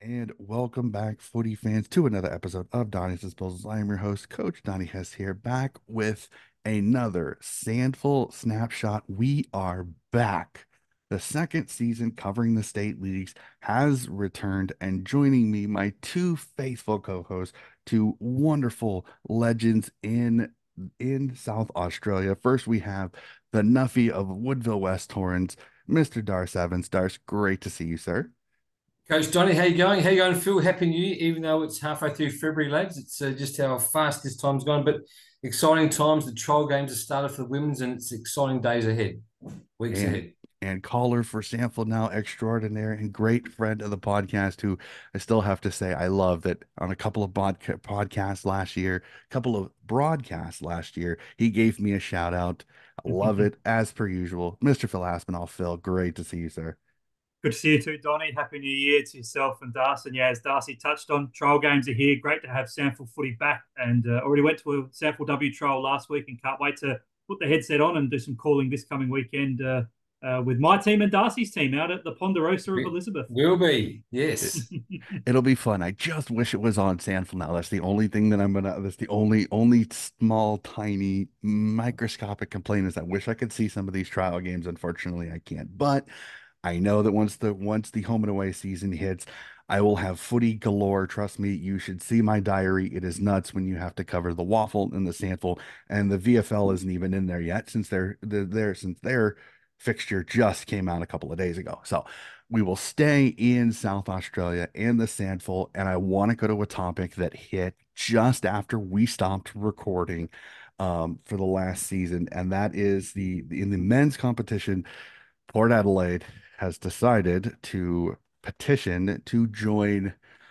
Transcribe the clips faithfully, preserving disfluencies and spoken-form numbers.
And welcome back, footy fans, to another episode of Donnie's Disposals. I am your host, Coach Donnie Hess, here, back with another Sandful snapshot. We are back. The second season covering the state leagues has returned, and joining me, my two faithful co-hosts, two wonderful legends in in South Australia. First, we have the Nuffy of Woodville West Torrens, Mister Darce Evans. Darce, great to see you, sir. Coach Johnny, how you going? How you going, Phil? Happy New Year, even though it's halfway through February, lads. It's uh, just how fast this time's gone, but exciting times. The trial games have started for the women's, and it's exciting days ahead, weeks and ahead. and caller for Sample now extraordinaire and great friend of the podcast, who I still have to say I love that on a couple of bodca- podcasts last year, a couple of broadcasts last year, he gave me a shout out. I love it as per usual. Mister Phil Aspinall. Phil, great to see you, sir. Good to see you too, Donny. Happy New Year to yourself and Darcy. And yeah, as Darcy touched on, trial games are here. Great to have Sample footy back, and uh, already went to a Sample W trial last week and can't wait to put the headset on and do some calling this coming weekend uh, uh, with my team and Darcy's team out at the Ponderosa of We, Elizabeth. will be, It, yes. it'll be fun. I just wish it was on Sandful now. That's the only thing that I'm gonna. That's the only only small, tiny, microscopic complaint is I wish I could see some of these trial games. Unfortunately, I can't. But I know that once the once the home and away season hits, I will have footy galore. Trust me, you should see my diary. It is nuts when you have to cover the waffle and the Sandful, and the V F L isn't even in there yet since they're they're there since their fixture just came out a couple of days ago. So we will stay in South Australia and the Sandful, and I want to go to a topic that hit just after we stopped recording um, for the last season, and that is the in the men's competition. Port Adelaide has decided to petition to join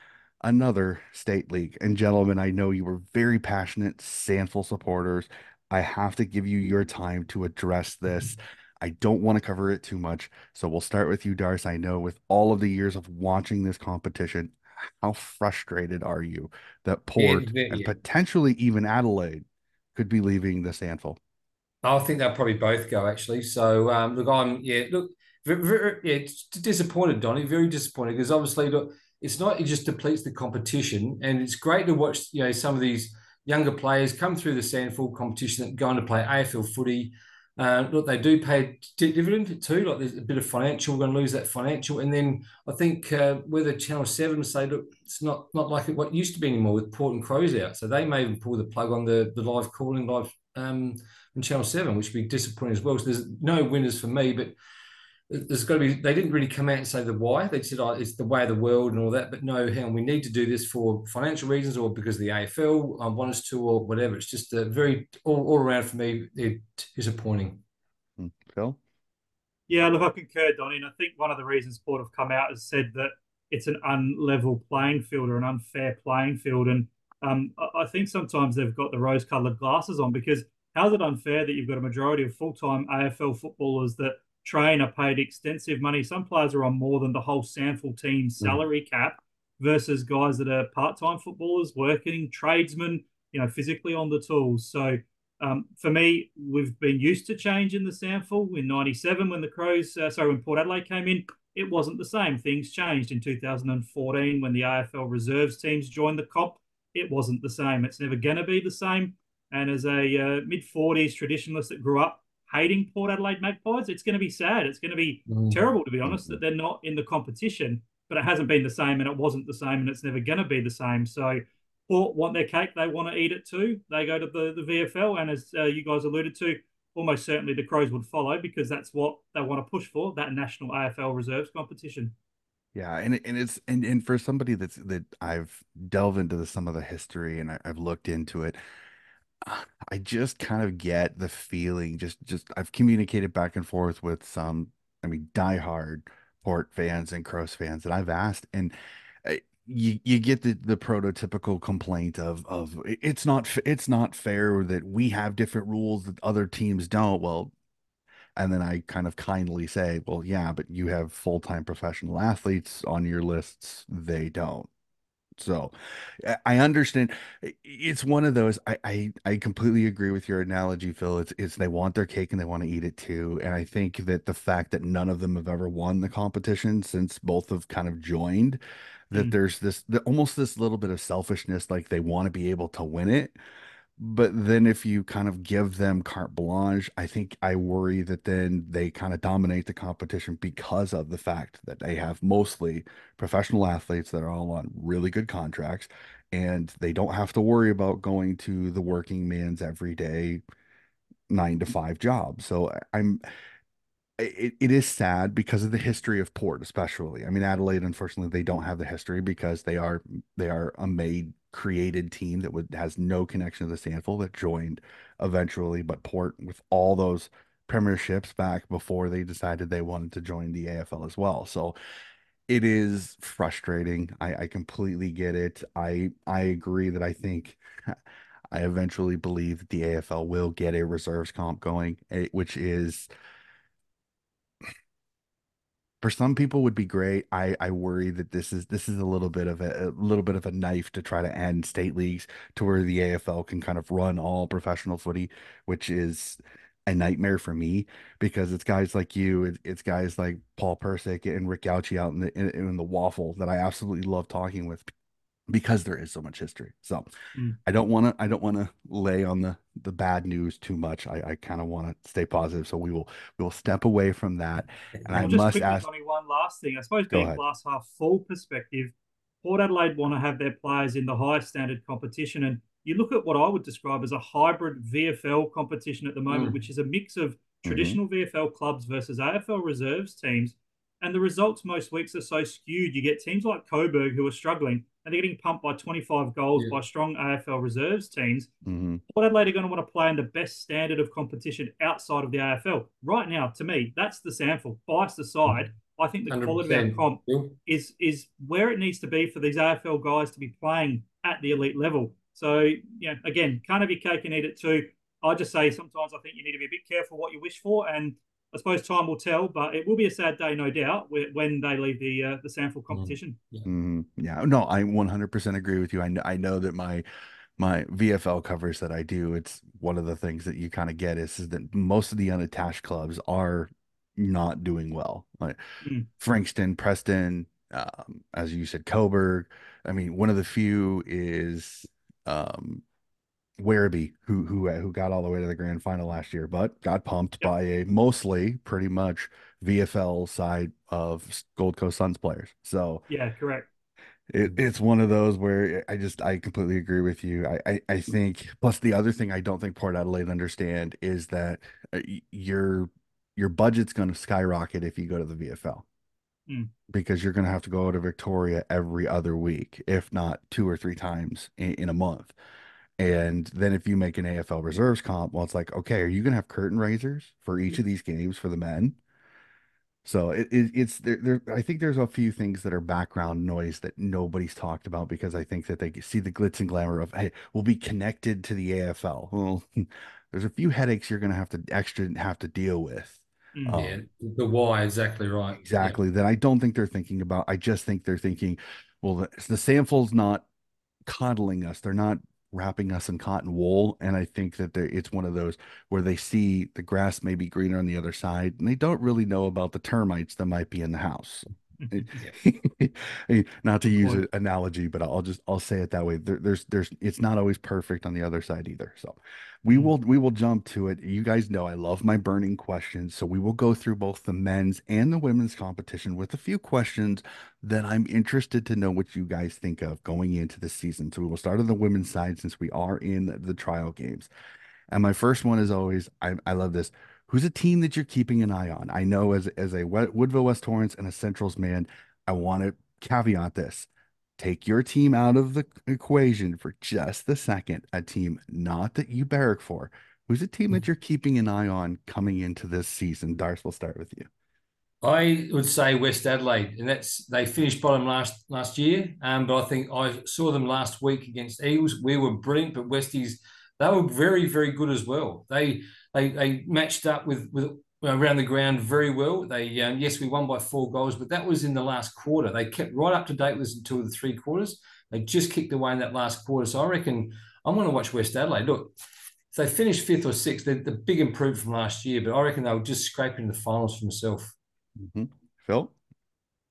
another state league. And gentlemen, I know you were very passionate Sandful supporters. I have to give you your time to address this. I don't want to cover it too much. So we'll start with you, Darce. I know with all of the years of watching this competition, how frustrated are you that Yeah, Port and yeah. potentially even Adelaide could be leaving the Sandful? I think they'll probably both go actually. So um, look, I'm yeah, look, very, very, yeah, it's disappointed, Donny. Very disappointed because obviously, look, it's not it just depletes the competition, and it's great to watch. You know, some of these younger players come through the Sandford competition that go on to play A F L footy. Uh, look, they do pay dividend too. Like there's a bit of financial. We're going to lose that financial, and then I think uh, whether Channel Seven say, look, it's not not like it, what used to be anymore with Port and Crows out. So they may even pull the plug on the the live calling live. Um, and Channel Seven, which would be disappointing as well. So there's no winners for me, but there's got to be. They didn't really come out and say the why. They said, "Oh, it's the way of the world and all that." But no, hang on, we need to do this for financial reasons or because the A F L um, want us to or whatever. It's just a very all, all around for me. It disappointing. Hmm, Phil? Yeah, look, I concur, Donny, and I think one of the reasons Port have come out has said that it's an unlevel playing field or an unfair playing field, and um, I, I think sometimes they've got the rose-coloured glasses on because how is it unfair that you've got a majority of full-time A F L footballers that train are paid extensive money? Some players are on more than the whole Sandford team's Mhm. salary cap versus guys that are part-time footballers, working tradesmen, you know, physically on the tools. So um, for me, we've been used to change in the Sandful. In ninety-seven, when the Crows, uh, sorry, when Port Adelaide came in, it wasn't the same. Things changed in two thousand fourteen when the A F L reserves teams joined the comp. It wasn't the same. It's never going to be the same. And as a uh, mid forties traditionalist that grew up hating Port Adelaide Magpies, it's going to be sad. It's going to be Mm. terrible, to be honest, Mhm. that they're not in the competition. But it hasn't been the same, and it wasn't the same, and it's never going to be the same. So Port want their cake, they want to eat it too. They go to the, the V F L, and as uh, you guys alluded to, almost certainly the Crows would follow because that's what they want to push for, that national A F L reserves competition. Yeah, and and it's and and for somebody that's that I've delved into the, some of the history and I, I've looked into it, uh, I just kind of get the feeling. Just just I've communicated back and forth with some, I mean, diehard Port fans and Crows fans, and I've asked, and uh, you you get the the prototypical complaint of of it's not f- it's not fair that we have different rules that other teams don't. Well, and then I kind of kindly say, well, yeah, but you have full-time professional athletes on your lists. They don't. So I I understand. It's one of those. I, I I completely agree with your analogy, Phil. It's it's they want their cake and they want to eat it too. And I think that the fact that none of them have ever won the competition since both have kind of joined, that Mm. there's this the, almost this little bit of selfishness, like they want to be able to win it. But then if you kind of give them carte blanche, I think I worry that then they kind of dominate the competition because of the fact that they have mostly professional athletes that are all on really good contracts, and they don't have to worry about going to the working man's everyday nine to five job. So I- I'm it, it is sad because of the history of Port, especially. I mean, Adelaide, unfortunately, they don't have the history because they are they are a made created team that would has no connection to the Sandful that joined eventually. But Port, with all those premierships back before they decided they wanted to join the A F L as well. So it is frustrating. I, I completely get it. I I agree that I think I eventually believe that the A F L will get a reserves comp going, eh, which is for some people would be great. I I worry that this is this is a little bit of a, a little bit of a knife to try to end state leagues to where the A F L can kind of run all professional footy, which is a nightmare for me because it's guys like you, it, it's guys like Paul Persick and Rick Gauchi out in the in, in the waffle that I absolutely love talking with because there is so much history. So Mm. I don't want to I don't want to lay on the the bad news too much. I, I kind of want to stay positive. So we will we will step away from that. And I Well, just must quickly, ask, Tommy, one last thing. I suppose go being ahead. glass half full perspective, Port Adelaide want to have their players in the highest standard competition. And you look at what I would describe as a hybrid V F L competition at the moment, Mm. which is a mix of Hmm. traditional V F L clubs versus A F L reserves teams. And the results most weeks are so skewed. You get teams like Coburg who are struggling and they're getting pumped by twenty-five goals Yeah. by strong A F L reserves teams. Hmm. Port Adelaide are going to want to play in the best standard of competition outside of the A F L. Right now, to me, that's the sample. Bias aside, I think the quality of our one hundred percent. comp Bill. is is where it needs to be for these A F L guys to be playing at the elite level. So, you know, again, can't have your cake and eat it too. I just say sometimes I think you need to be a bit careful what you wish for, and I suppose time will tell. But it will be a sad day, no doubt, when they leave the uh, the sample Mm. competition. Yeah. Hmm. Yeah, no, I one hundred percent agree with you. I know, I know that my my V F L covers that I do, it's one of the things that you kind of get is, is that most of the unattached clubs are not doing well. Like Mm. Frankston, Preston, um, as you said, Coburg. I mean, one of the few is um, Werribee, who who uh, who got all the way to the grand final last year, but got pumped Yep. by a mostly pretty much V F L side of Gold Coast Suns players. So Yeah, correct. it, it's one of those where I just I completely agree with you. I, I I think plus the other thing I don't think Port Adelaide understand is that uh, y- your your budget's going to skyrocket if you go to the V F L Mm. because you're going to have to go to Victoria every other week, if not two or three times in, in a month. And then if you make an A F L reserves comp, well, it's like, okay, are you going to have curtain raisers for each of these games for the men? So it, it it's there, there. I think there's a few things that are background noise that nobody's talked about because I think that they see the glitz and glamour of, hey, we'll be connected to the A F L. Well, there's a few headaches you're going to have to extra have to deal with. Mm. Yeah. Um, The why, exactly right. Yeah. exactly. That I don't think they're thinking about. I just think they're thinking, well, the, the samful's not coddling us. They're not wrapping us in cotton wool. And I think that they it's one of those where they see the grass may be greener on the other side, and they don't really know about the termites that might be in the house. Yeah. Not to Good use point. an analogy, but I'll just I'll say it that way. There, there's there's it's not always perfect on the other side either. So we Mm. will we will jump to it. You guys know I love my burning questions, so we will go through both the men's and the women's competition with a few questions that I'm interested to know what you guys think of going into the season. So we will start on the women's side since we are in the trial games. And my first one is always, I, I love this. Who's a team that you're keeping an eye on? I know as as a Woodville West Torrens and a Centrals man, I want to caveat this. Take your team out of the equation for just the second. A team not that you barrack for. Who's a team that you're keeping an eye on coming into this season? Darce, we'll start with you. I would say West Adelaide, and that's they finished bottom last last year. Um, but I think I saw them last week against Eagles. We were brilliant, but Westies they were very very good as well. They they they matched up with with around the ground very well. They um, yes we won by four goals, but that was in the last quarter. They kept right up to date with until the three quarters. They just kicked away in that last quarter. So I reckon I'm going to watch West Adelaide. Look, if they finished fifth or sixth, they're the big improvement from last year, but I reckon they'll just scrape into the finals for themselves. Mhm. Phil?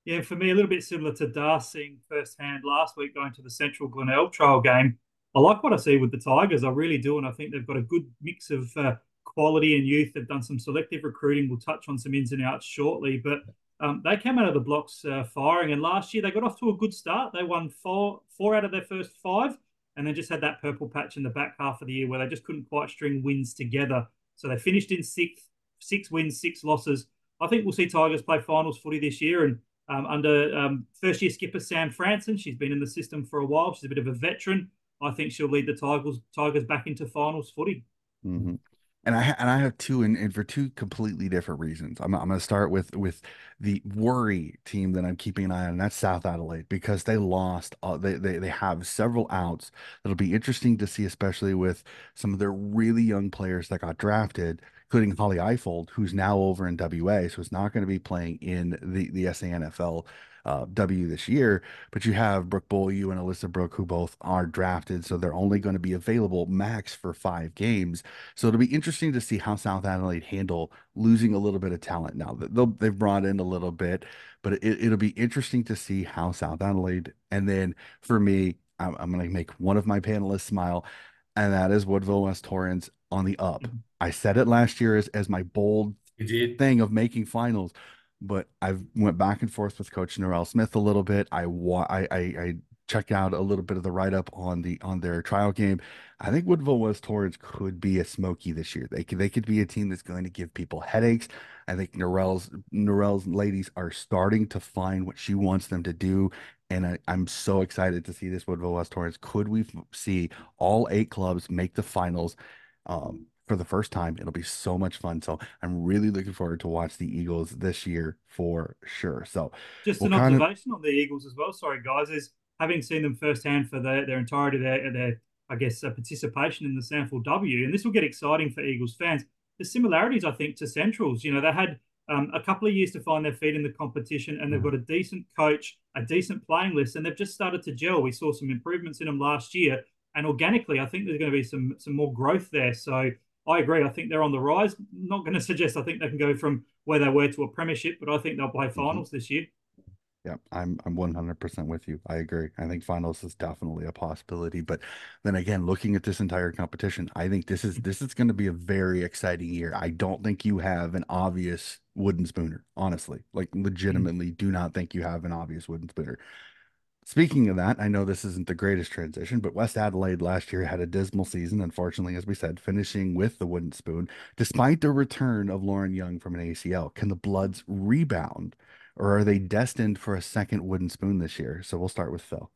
Yeah, for me, a little bit similar to Darcy firsthand last week going to the Central Glenelg trial game. I like what I see with the Tigers. I really do. And I think they've got a good mix of uh, quality and youth. They've done some selective recruiting. We'll touch on some ins and outs shortly. But um, they came out of the blocks uh, firing. And last year, they got off to a good start. They won four, four out of their first five and then just had that purple patch in the back half of the year where they just couldn't quite string wins together. So they finished in sixth, six wins, six losses. I think we'll see Tigers play finals footy this year. And um, under um, first year skipper Sam Franson. She's been in the system for a while. She's a bit of a veteran. I think she'll lead the Tigers Tigers back into finals footy. Mm-hmm. And I ha- and I have two, and, and for two completely different reasons. I'm I'm going to start with with the worry team that I'm keeping an eye on. And that's South Adelaide because they lost. Uh, they they they have several outs. That'll be interesting to see, especially with some of their really young players that got drafted, including Holly Eifold, who's now over in W A, so is not going to be playing in the the S A N F L uh, W this year. But you have Brooke Beaulieu and Alyssa Brooke, who both are drafted, so they're only going to be available max for five games. So it'll be interesting to see how South Adelaide handle losing a little bit of talent now that they'll, they've brought in a little bit, but it, it'll be interesting to see how South Adelaide. And then for me, I'm, I'm going to make one of my panelists smile, and that is Woodville West Torrens on the up. I said it last year as, as my bold You did. thing of making finals, but I've went back and forth with Coach Norrell Smith a little bit. I wa I, I I checked out a little bit of the write up on the on their trial game. I think Woodville West Torrens could be a smoky this year. They could they could be a team that's going to give people headaches. I think Norrell's Norrell's ladies are starting to find what she wants them to do. And I, I'm so excited to see this Woodville West Torrens. Could we f- see all eight clubs make the finals? Um, for the first time. It'll be so much fun. So I'm really looking forward to watch the Eagles this year for sure. So Just we'll an kind of observation on the Eagles as well. Sorry, guys, is having seen them firsthand for their, their entirety of their, their, I guess, uh, participation in the Sanford W. And this will get exciting for Eagles fans. The similarities, I think, to Centrals. You know, they had um, a couple of years to find their feet in the competition, and they've got a decent coach, a decent playing list, and they've just started to gel. We saw some improvements in them last year, and organically, I think there's going to be some some more growth there. So I agree. I think they're on the rise. Not going to suggest I think they can go from where they were to a premiership, but I think they'll play finals mm-hmm. this year. Yeah, I'm I'm one hundred percent with you. I agree. I think finals is definitely a possibility. But then again, looking at this entire competition, I think this is this is going to be a very exciting year. I don't think you have an obvious wooden spooner, honestly. Like legitimately mm-hmm. do not think you have an obvious wooden spooner. Speaking of that, I know this isn't the greatest transition, but West Adelaide last year had a dismal season, unfortunately, as we said, finishing with the wooden spoon, despite the return of Lauren Young from an A C L. Can the Bloods rebound, or are they destined for a second wooden spoon this year? So we'll start with Phil.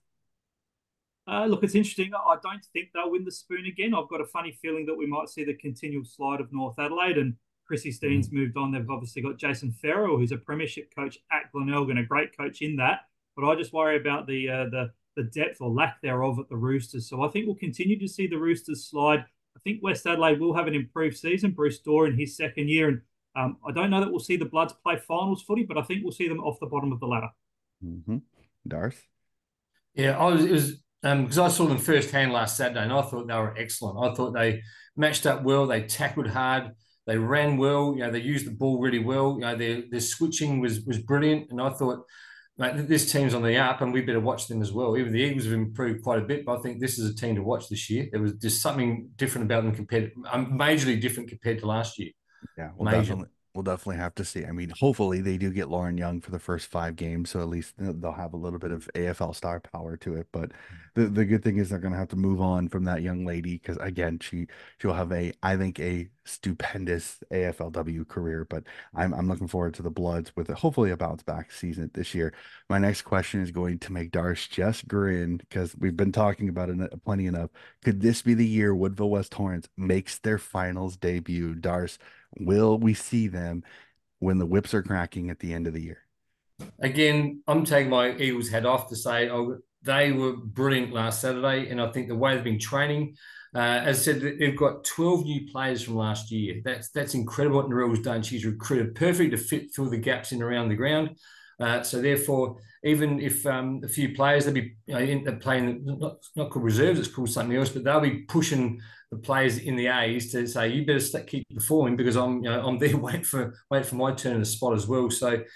Uh, look, it's interesting. I don't think they'll win the spoon again. I've got a funny feeling that we might see the continual slide of North Adelaide, and Chrissy Steen's mm. moved on. They've obviously got Jason Farrell, who's a premiership coach at Glenelg and a great coach in that. But I just worry about the uh, the the depth or lack thereof at the Roosters. So I think we'll continue to see the Roosters slide. I think West Adelaide will have an improved season. Bruce Dorr in his second year, and um, I don't know that we'll see the Bloods play finals footy, but I think we'll see them off the bottom of the ladder. Mm-hmm. Darth? Yeah, I was, it was um, because I saw them firsthand last Saturday, and I thought they were excellent. I thought they matched up well. They tackled hard. They ran well. You know, they used the ball really well. You know, their their switching was was brilliant, and I thought, mate, this team's on the up, and we better watch them as well. Even the Eagles have improved quite a bit, but I think this is a team to watch this year. There was just something different about them compared, um, majorly different compared to last year. Yeah, well, definitely, we'll definitely have to see. I mean, hopefully they do get Lauren Young for the first five games, so at least they'll have a little bit of A F L star power to it. But the the good thing is they're going to have to move on from that young lady because again, she she'll have a I think a stupendous A F L W career. But I'm I'm looking forward to the Bloods with a, hopefully a bounce back season this year. My next question is going to make Darce just grin because we've been talking about it plenty enough. Could this be the year Woodville West Torrens makes their finals debut? Darce, will we see them when the whips are cracking at the end of the year? Again, I'm taking my Eagles head off to say oh, they were brilliant last Saturday, and I think the way they've been training, uh, as I said, they've got twelve new players from last year. That's that's incredible what Narelle's done. She's recruited perfect to fit through the gaps in around the ground. Uh, so therefore, even if um, a few players, they'll be you know, in, they're playing, not, not called reserves, it's called something else, but they'll be pushing the players in the A's to say, you better keep performing because I'm, you know, I'm there waiting for, waiting for my turn in the spot as well. So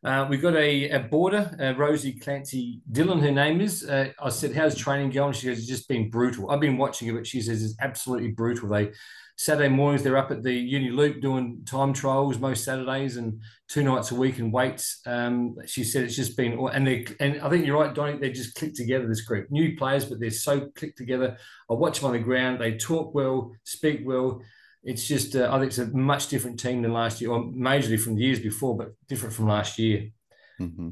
Uh, we've got a, a boarder, uh, Rosie Clancy Dillon, her name is. Uh, I said, how's training going? She goes, it's just been brutal. I've been watching it, but she says it's absolutely brutal. They Saturday mornings, they're up at the Uni Loop doing time trials most Saturdays and two nights a week in weights. Um, she said it's just been, and they and I think you're right, Donnie, they just clicked together, this group. New players, but they're so clicked together. I watch them on the ground. They talk well, speak well. It's just, uh, I think it's a much different team than last year, or majorly from the years before, but different from last year. Mm-hmm.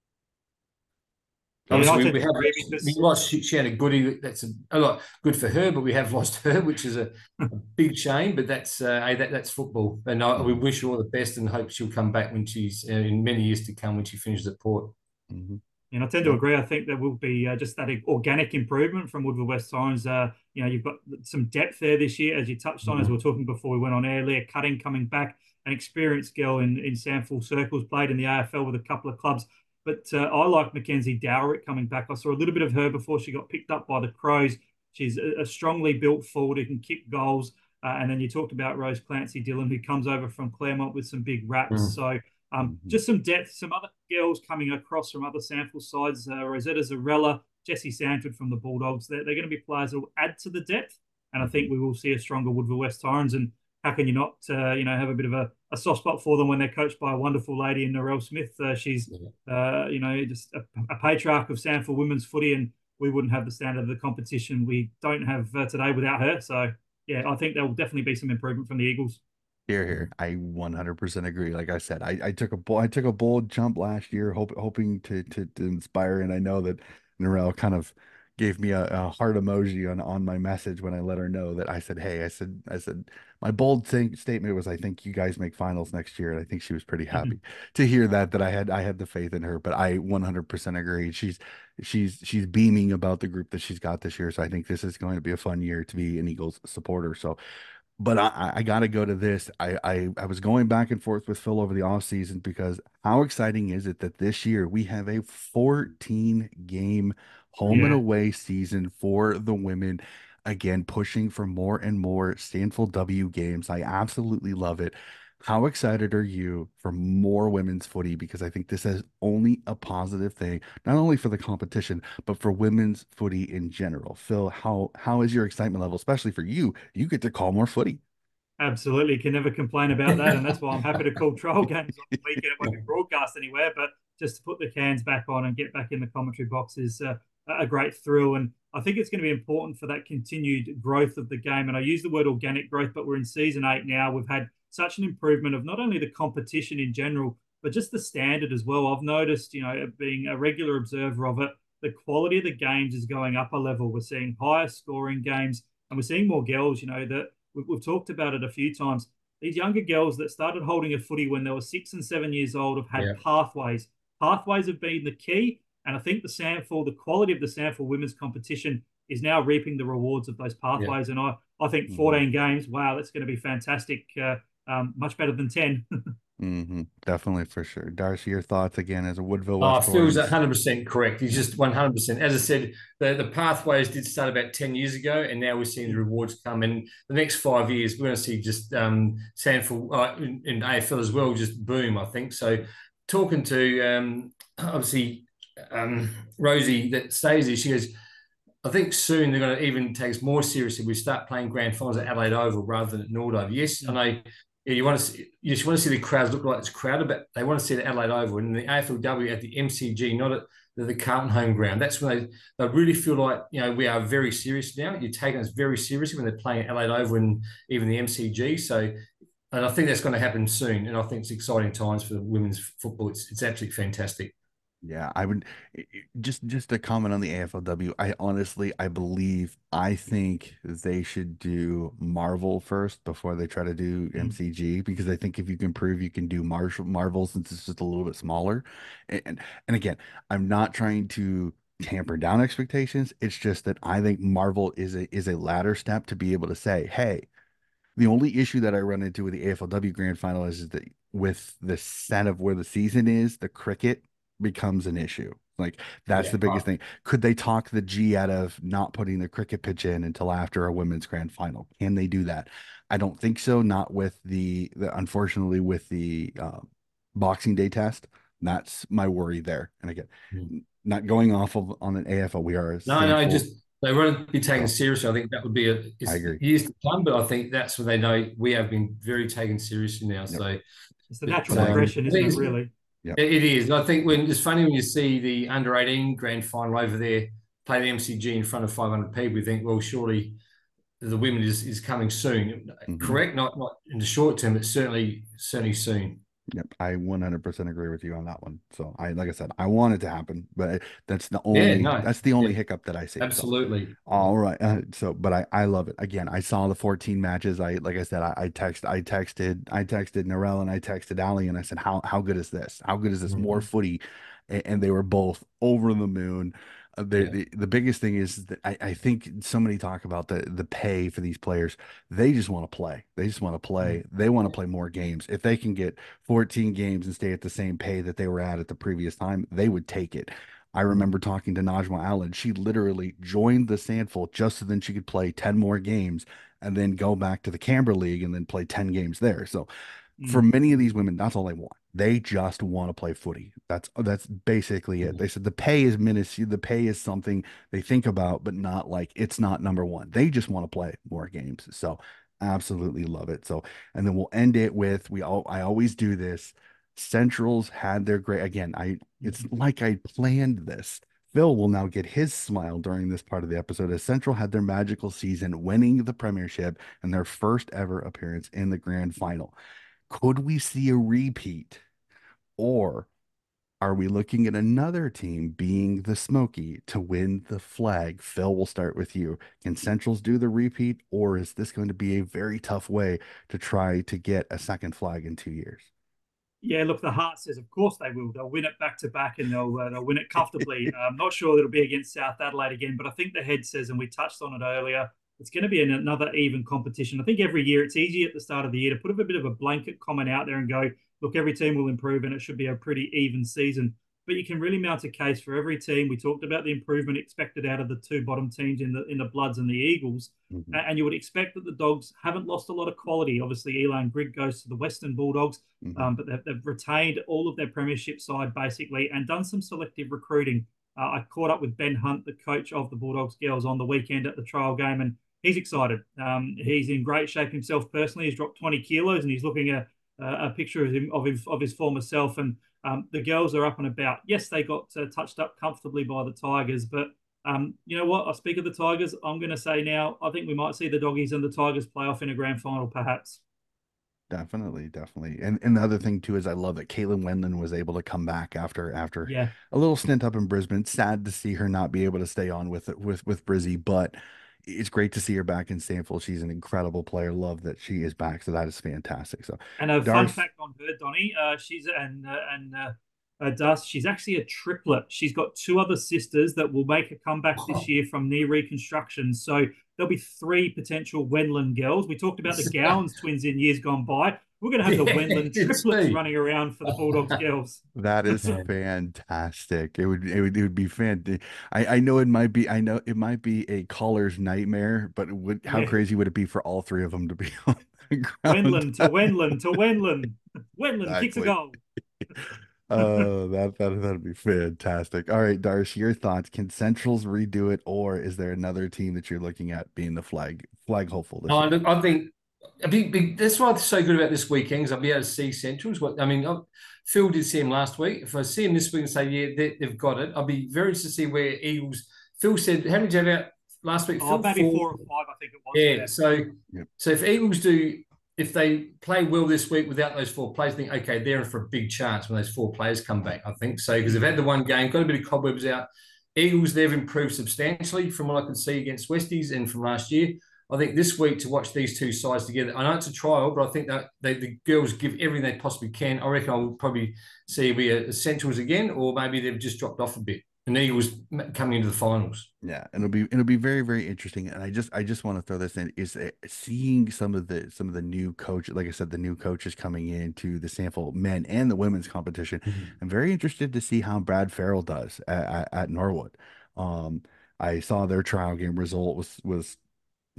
Obviously, we, we have we lost Shanna Goody. That's a, a lot good for her, but we have lost her, which is a, a big shame. But that's uh, hey, that, that's football, and I, we wish her all the best and hope she'll come back when she's uh, in many years to come when she finishes at Port. Mm-hmm. And I tend to agree. I think there will be uh, just that organic improvement from Woodville West Torrens. Uh, you know, you've got some depth there this year, as you touched on, mm-hmm. as we were talking before we went on air. Leah Cutting coming back, an experienced girl in, in Sandful circles, played in the A F L with a couple of clubs. But uh, I like Mackenzie Dowrick coming back. I saw a little bit of her before she got picked up by the Crows. She's a, a strongly built forward who can kick goals. Uh, and then you talked about Rose Clancy Dillon, who comes over from Claremont with some big raps. Mm. So um, mm-hmm. just some depth, some other girls coming across from other Sandful sides. Uh, Rosetta Zarella, Jessie Sanford from the Bulldogs. They're, they're going to be players that will add to the depth. And I think we will see a stronger Woodville West Torrens. And how can you not, uh, you know, have a bit of a, a soft spot for them when they're coached by a wonderful lady in Narelle Smith? Uh, she's, uh, you know, just a, a patriarch of Sandful women's footy, and we wouldn't have the standard of the competition we don't have uh, today without her. So, yeah, I think there will definitely be some improvement from the Eagles. Here, here, I one hundred percent agree. Like I said, I, I took a bold, I took a bold jump last year, hope, hoping to, to to inspire, and I know that Narelle kind of gave me a, a heart emoji on on my message when I let her know that I said, hey, I said, I said, my bold thing, statement was, I think you guys make finals next year. And I think she was pretty happy mm-hmm. to hear that, that I had, I had the faith in her, but I one hundred percent agree. She's, she's, she's beaming about the group that she's got this year. So I think this is going to be a fun year to be an Eagles supporter. So, but I, I got to go to this. I, I, I was going back and forth with Phil over the off season because how exciting is it that this year we have a fourteen game home yeah. and away season for the women, again pushing for more and more Stanfield W games. I absolutely love it. How excited are you for more women's footy? Because I think this is only a positive thing, not only for the competition, but for women's footy in general. Phil, how how is your excitement level, especially for you? You get to call more footy. Absolutely. Can never complain about that. And that's why I'm happy to call trial games on the weekend. It won't be broadcast anywhere, but just to put the cans back on and get back in the commentary box is uh, a great thrill. And I think it's going to be important for that continued growth of the game. And I use the word organic growth, but we're in season eight now. We've had such an improvement of not only the competition in general, but just the standard as well. I've noticed, you know, being a regular observer of it, the quality of the games is going up a level. We're seeing higher scoring games, and we're seeing more girls, you know, that we've, we've talked about it a few times. These younger girls that started holding a footy when they were six and seven years old have had yeah. pathways. Pathways have been the key. And I think the Sandful, the quality of the Sandful women's competition is now reaping the rewards of those pathways. Yeah. And I, I think fourteen mm-hmm. games, wow, that's going to be fantastic. Uh, um, much better than ten. mm-hmm. Definitely, for sure. Darcy, your thoughts again as a Woodville West? Oh, Phil's one hundred percent correct. He's just one hundred percent. As I said, the, the pathways did start about ten years ago, and now we're seeing the rewards come. In the next five years, we're going to see just um, Sandful uh, in, in A F L as well, just boom, I think. So talking to, um, obviously, um, Rosie that stays there, she goes, I think soon they're going to even take us more seriously. We start playing grand finals at Adelaide Oval rather than at Nordover. Yes, I know yeah, you want to see, you just want to see the crowds look like it's crowded, but they want to see it at Adelaide Oval and the A F L W at the M C G, not at the, the Carlton home ground. That's when they, they really feel like, you know, we are very serious now. You're taking us very seriously when they're playing at Adelaide Oval and even the M C G. So, and I think that's going to happen soon. And I think it's exciting times for women's football. It's, it's absolutely fantastic. Yeah, I would just just to comment on the A F L W. I honestly, I believe, I think they should do Marvel first before they try to do mm-hmm. M C G, because I think if you can prove you can do Marshall Marvel since it's just a little bit smaller, and and again, I'm not trying to tamper down expectations. It's just that I think Marvel is a is a ladder step to be able to say, hey, the only issue that I run into with the A F L W Grand Final is, is that with the set of where the season is, the cricket becomes an issue. Like that's yeah, the biggest huh. thing. Could they talk the G out of not putting the cricket pitch in until after a women's grand final? Can they do that? I don't think so. Not with the, the unfortunately with the uh, Boxing Day test. That's my worry there. And again, Mm. not going off of on an A F L, we are a No, no, thankful. just they won't be taken So seriously. I think that would be a I it's agree. years to come, but I think that's what they know we have been very taken seriously now. Yep. So, It's the but, natural But I, um, progression, I isn't think it, it's, really? yep. it is. I think when it's funny when you see the under eighteen grand final over there play the M C G in front of five hundred people, you think, well, surely the women is, is coming soon. Mm-hmm. Correct? Not not in the short term, but certainly certainly soon. Yep, I one hundred percent agree with you on that one. So I, like I said, I want it to happen, but that's the Yeah, only no, that's the only yeah, hiccup that I see. So absolutely. all right, uh, so but I I love it. Again, I saw the fourteen matches. I like I said, I, I text I texted I texted Narelle and I texted Ali and I said, how how good is this? How good is this? More Mhm. footy, and, and they were both over the moon. Uh, the, Yeah. the the biggest thing is that I, I think so many talk about the the pay for these players. They just want to play. They just want to play. They want to play more games. If they can get fourteen games and stay at the same pay that they were at at the previous time, they would take it. I remember talking to Najma Allen. She literally joined the Sandful just so then she could play ten more games and then go back to the Canberra League and then play ten games there. So for Mm. many of these women, that's all they want. They just want to play footy. That's that's basically it. They said the pay is minuscule. The pay is something they think about, but not like it's not number one. They just want to play more games. So absolutely love it. So and then we'll end it with we all I always do this. Centrals had their great again. I it's like I planned this. Phil will now get his smile during this part of the episode as Central had their magical season, winning the premiership and their first ever appearance in the grand final. Could we see a repeat? Or are we looking at another team being the Smoky to win the flag? Phil, we'll start with you. Can Centrals do the repeat, or is this going to be a very tough way to try to get a second flag in two years? Yeah, look, the heart says, of course they will. They'll win it back to back, and they'll uh, they'll win it comfortably. I'm not sure it'll be against South Adelaide again, but I think the head says, and we touched on it earlier, it's going to be an, another even competition. I think every year it's easy at the start of the year to put a bit of a blanket comment out there and go, look, every team will improve, and it should be a pretty even season. But you can really mount a case for every team. We talked about the improvement expected out of the two bottom teams in the in the Bloods and the Eagles. Mm-hmm. And you would expect that the Dogs haven't lost a lot of quality. Obviously, Elan Grigg goes to the Western Bulldogs, Mm-hmm. um, but they've, they've retained all of their premiership side basically and done some selective recruiting. Uh, I caught up with Ben Hunt, the coach of the Bulldogs girls, on the weekend at the trial game, and he's excited. Um, he's in great shape himself personally. He's dropped twenty kilos, and he's looking at uh, a picture of him of his, of his former self. And um, the girls are up and about. Yes, they got uh, touched up comfortably by the Tigers, but um, you know what? I speak of the Tigers. I'm going to say now, I think we might see the Doggies and the Tigers play off in a grand final, perhaps. Definitely, definitely. And and the other thing too is I love that Caitlin Wendland was able to come back after after Yeah. a little stint up in Brisbane. Sad to see her not be able to stay on with it with with Brizzy, but it's great to see her back in Stanfield. She's an incredible player. Love that she is back. So that is fantastic. So And a fun Darth, fact on her, Donny, uh, she's and uh, and uh, uh, Dust, she's actually a triplet. She's got two other sisters that will make a comeback this year from knee reconstruction. So there'll be three potential Wendland girls. We talked about the Gowans twins in years gone by. We're going to have the Yeah, Wendland it's triplets me. running around for the Bulldogs girls. that is fantastic. It would it would it would be fantastic. I I know it might be I know it might be a caller's nightmare, but it would how Yeah. crazy would it be for all three of them to be on the ground? Wendland to Wendland to Wendland. Wendland kicks a Exactly. goal. Oh, that that that'd be fantastic. All right, Darcy, your thoughts. Can Centrals redo it, or is there another team that you're looking at being the flag flag hopeful this No, year? look, I think a big, big, that's what's so good about this weekend is I'll be able to see Centrals. What I mean, I, Phil did see him last week. If I see him this week and say, yeah, they, they've got it, I'll be very interested to see where Eagles. Phil said, how many did you have out last week? Oh, Phil? maybe Four. four or five, I think it was. Yeah. Yeah. So, Yep. so if Eagles do, if they play well this week without those four players, I think okay, they're in for a big chance when those four players come back. I think so because they've had the one game, got a bit of cobwebs out. Eagles, they've improved substantially from what I can see against Westies and from last year. I think this week to watch these two sides together, I know it's a trial, but I think that they, the girls give everything they possibly can. I reckon I'll probably see we are Centrals again, or maybe they've just dropped off a bit. And the Eagles coming into the finals. Yeah, and it'll be it'll be very very interesting. And I just I just want to throw this in is uh, seeing some of the some of the new coach, like I said, the new coaches coming into the Sandful men and the women's competition. Mm-hmm. I'm very interested to see how Brad Farrell does at, at, at Norwood. Um, I saw their trial game result was was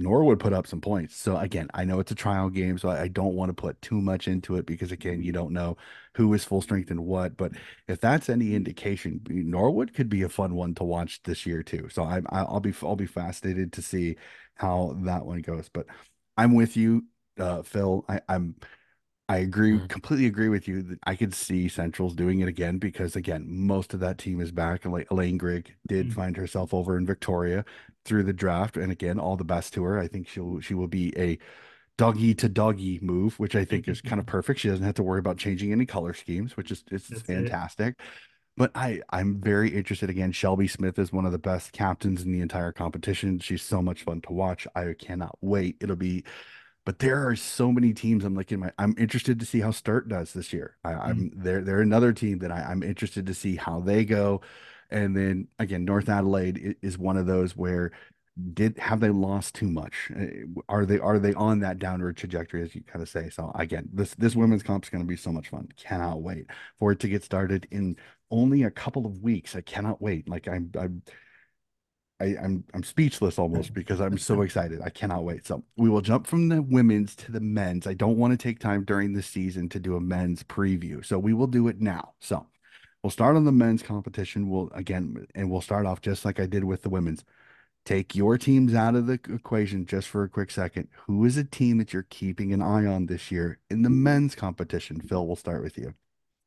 Norwood put up some points. So again, I know it's a trial game, so I, I don't want to put too much into it because again, you don't know who is full strength and what. But if that's any indication, Norwood could be a fun one to watch this year too. So I, I I'll be I'll be fascinated to see how that one goes. But I'm with you, uh, Phil. I, I'm I agree, Mm. completely agree with you that I could see Central's doing it again because again, most of that team is back. And like Elaine Grigg did Mm. find herself over in Victoria through the draft. And again, all the best to her. I think she'll she will be a doggy to doggy move, which I think is kind of perfect. She doesn't have to worry about changing any color schemes, which is it's That's it. fantastic. But I I'm very interested again. Shelby Smith is one of the best captains in the entire competition. She's so much fun to watch. I cannot wait. It'll be but there are so many teams I'm looking at. I'm interested to see how Sturt does this year. I, Mm. I'm they're they're another team that I, I'm interested to see how they go. And then again, North Adelaide is one of those where did have they lost too much? Uh, Are they are they on that downward trajectory as you kind of say? So again, this this women's comp is going to be so much fun. Cannot wait for it to get started in only a couple of weeks. I cannot wait. Like I'm I'm I, I'm I'm speechless almost because I'm so excited. I cannot wait. So we will jump from the women's to the men's. I don't want to take time during the season to do a men's preview, so we will do it now. So we'll start on the men's competition. We'll again, and we'll start off just like I did with the women's. Take your teams out of the equation just for a quick second. Who is a team that you're keeping an eye on this year in the men's competition? Phil, we'll start with you.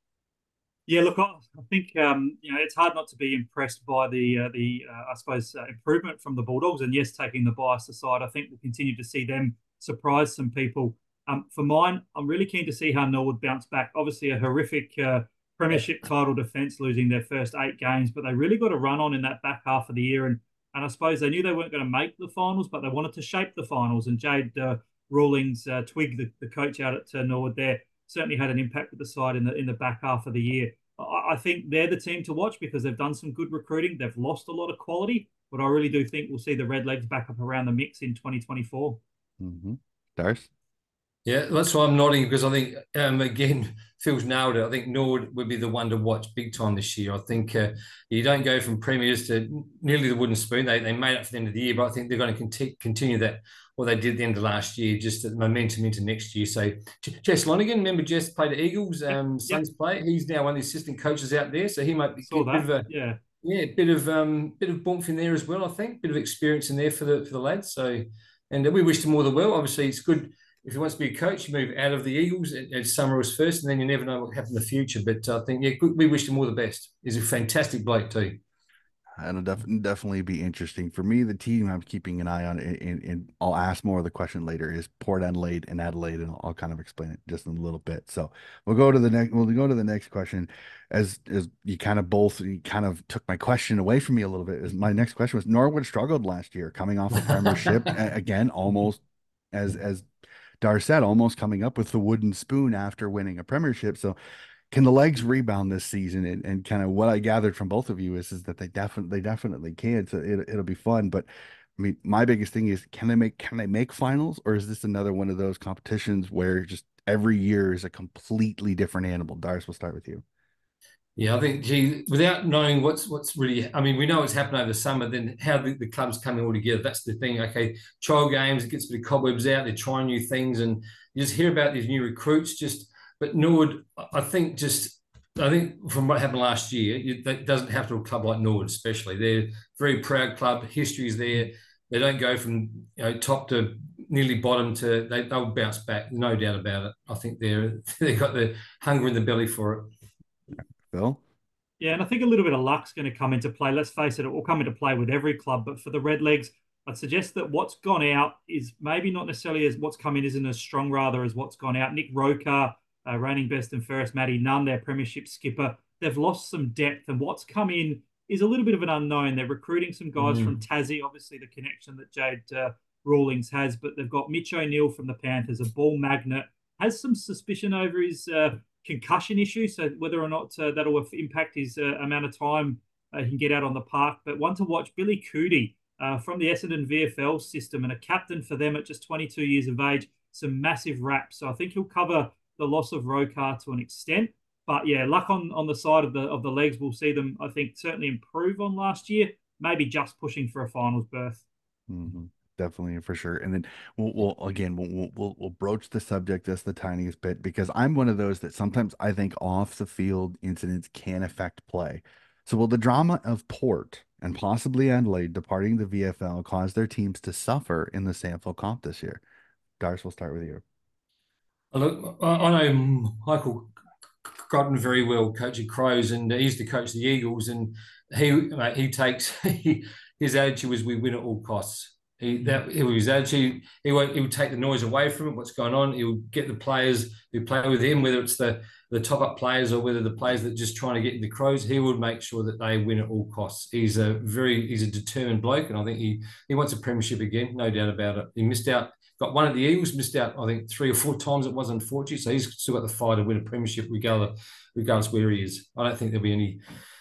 Yeah, look, I, I think um, you know it's hard not to be impressed by the uh, the uh, I suppose uh, improvement from the Bulldogs. And yes, taking the bias aside, I think we'll continue to see them surprise some people. Um, for mine, I'm really keen to see how Norwood bounce back. Obviously, a horrific uh, premiership title defence, losing their first eight games, but they really got a run on in that back half of the year. And and I suppose they knew they weren't going to make the finals, but they wanted to shape the finals. And Jade uh, Rawlings, uh, Twig, the, the coach out at uh, Norwood, there certainly had an impact with the side in the in the back half of the year. I think they're the team to watch because they've done some good recruiting. They've lost a lot of quality, but I really do think we'll see the Redlegs back up around the mix in twenty twenty-four. Mm-hmm. Darce? Yeah, that's why I'm nodding because I think um, again Phil's nailed it. I think Norwood would be the one to watch big time this year. I think uh, you don't go from premiers to nearly the wooden spoon. They they made it for the end of the year, but I think they're going to conti- continue that what they did at the end of last year, just the momentum into next year. So Jess Lonigan, remember Jess played at Eagles, Yep, um, yep, Suns play. He's now one of the assistant coaches out there, so he might be, saw get a bit that. of a Yeah. yeah, bit of um, bit of bump in there as well. I think bit of experience in there for the for the lads. So, and we wish them all the well. Obviously, it's good if he wants to be a coach. You move out of the Eagles at, at Summerall's first, and then you never know what will happen in the future. But I think yeah, good, we wish him all the best. He's a fantastic bloke too. It'll def- definitely be interesting for me. The team I'm keeping an eye on, and, and, and I'll ask more of the question later, is Port Adelaide and Adelaide, and I'll, I'll kind of explain it just in a little bit. So we'll go to the next. We'll go to the next question. As as you kind of both, you kind of took my question away from me a little bit. Is my next question was Norwood struggled last year, coming off a premiership again, almost as as Dar said, almost coming up with the wooden spoon after winning a premiership. So can the legs rebound this season? And, and kind of what I gathered from both of you is, is that they definitely, they definitely can. So it, it'll be fun. But I mean, my biggest thing is, can they make, can they make finals, or is this another one of those competitions where just every year is a completely different animal? Darius, we'll start with you. Yeah, I think gee, without knowing what's what's really, I mean, we know what's happened over the summer. Then how the, the clubs coming all together. That's the thing. Okay, trial games, it gets a bit of cobwebs out. They're trying new things, and you just hear about these new recruits. Just, but Norwood, I think, just I think from what happened last year, it, that doesn't have to a club like Norwood, especially. They're a very proud club. History's there. They don't go from you know top to nearly bottom to they they'll bounce back, no doubt about it. I think they're they've got the hunger in the belly for it. Phil? Yeah, and I think a little bit of luck's going to come into play. Let's face it, it will come into play with every club. But for the Redlegs, I'd suggest that what's gone out is maybe not necessarily as what's come in isn't as strong, rather, as what's gone out. Nick Rokar, uh, reigning best and fairest, Matty Nunn, their premiership skipper, they've lost some depth. And what's come in is a little bit of an unknown. They're recruiting some guys Mm. from Tassie, obviously the connection that Jade uh, Rawlings has, but they've got Mitch O'Neill from the Panthers, a ball magnet, has some suspicion over his uh, concussion issue, so whether or not uh, that'll impact his uh, amount of time uh, he can get out on the park. But one to watch, Billy Cootie uh, from the Essendon V F L system and a captain for them at just twenty-two years of age, some massive raps. So I think he'll cover the loss of Rokar to an extent. But yeah, luck on, on the side of the of the legs. We'll see them, I think, certainly improve on last year, maybe just pushing for a finals berth. Mm-hmm. Definitely for sure. And then we'll, we'll again we'll, we'll we'll we'll broach the subject just the tiniest bit because I'm one of those that sometimes I think off the field incidents can affect play. So will the drama of Port and possibly Adelaide departing the V F L cause their teams to suffer in the Samford Comp this year? Darce, we'll start with you. Look, I I know Michael Godden very well, coaching Crows, and he used to coach the Eagles. And he mate, he takes he, his attitude was we win at all costs. He that it was his attitude. He won't. He would take the noise away from it. What's going on? He would get the players who play with him, whether it's the the top up players or whether the players that are just trying to get the Crows. He would make sure that they win at all costs. He's a very he's a determined bloke, and I think he he wants a premiership again, no doubt about it. He missed out. Got one at the Eagles, missed out, I think, three or four times. It was unfortunate. So he's still got the fight to win a premiership regardless, regardless where he is. I don't think there'll be any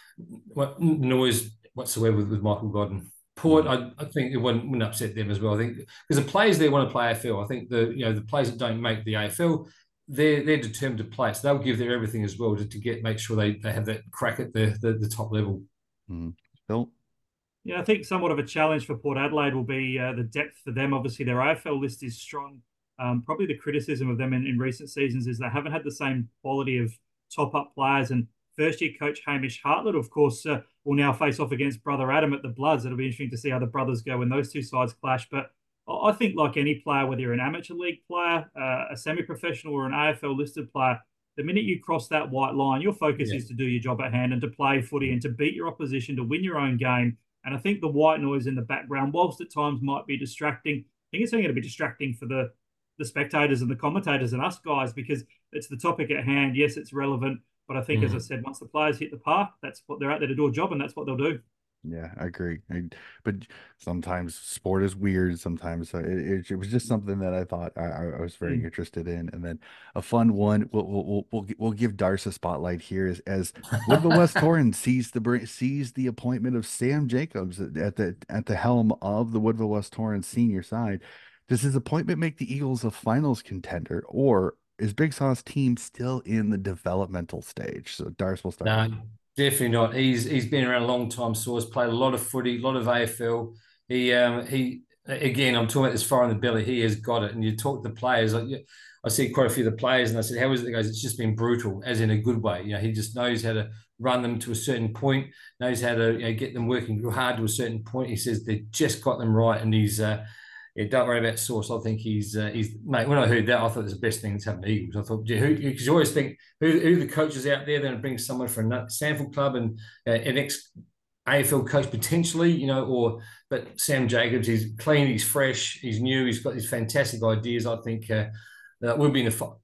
noise whatsoever with, with Michael Godden. Port, I, I think it wouldn't, wouldn't upset them as well. I think because the players there want to play A F L. I think the you know the players that don't make the A F L, they're they're determined to play. So they'll give their everything as well to, to get make sure they, they have that crack at the the, the top level. Mm. Phil? Yeah, I think somewhat of a challenge for Port Adelaide will be uh, the depth for them. Obviously, their A F L list is strong. Um, probably the criticism of them in, in recent seasons is they haven't had the same quality of top-up players. And first-year coach Hamish Hartlett, of course, uh, will now face off against brother Adam at the Bloods. It'll be interesting to see how the brothers go when those two sides clash. But I think like any player, whether you're an amateur league player, uh, a semi-professional or an A F L-listed player, the minute you cross that white line, your focus yeah. is to do your job at hand and to play footy and to beat your opposition, to win your own game. And I think the white noise in the background, whilst at times might be distracting, I think it's only going to be distracting for the, the spectators and the commentators and us guys because it's the topic at hand. Yes, it's relevant. But I think, mm. as I said, once the players hit the park, that's what they're out there to do a job and that's what they'll do. Yeah, I agree. I, but sometimes sport is weird. Sometimes it, it, it was just something that I thought I, I was very mm. interested in. And then a fun one, we'll we'll we'll, we'll give Darce a spotlight here is as Woodville West Torrens sees the sees the appointment of Sam Jacobs at the at the helm of the Woodville West Torrens senior side. Does his appointment make the Eagles a finals contender, or is Big Sauce team still in the developmental stage? So Darce will start. No. Definitely not. He's he's been around a long time. Source played a lot of footy, a lot of A F L. He um he again. I'm talking about this fire in the belly. He has got it. And you talk to the players. I, I see quite a few of the players, and I said, "How is it?" He goes, "It's just been brutal, as in a good way. You know, he just knows how to run them to a certain point. Knows how to you know, get them working hard to a certain point. He says they just got them right, and he's." Uh, Yeah, don't worry about Source. I think he's uh, he's mate. When I heard that, I thought it was the best thing that's happened to Eagles. I thought, yeah, because you always think who who the coaches out there going to bring someone from a Samford club and uh, an ex A F L coach potentially, you know, or but Sam Jacobs, he's clean, he's fresh, he's new, he's got these fantastic ideas. I think uh, that will be in the.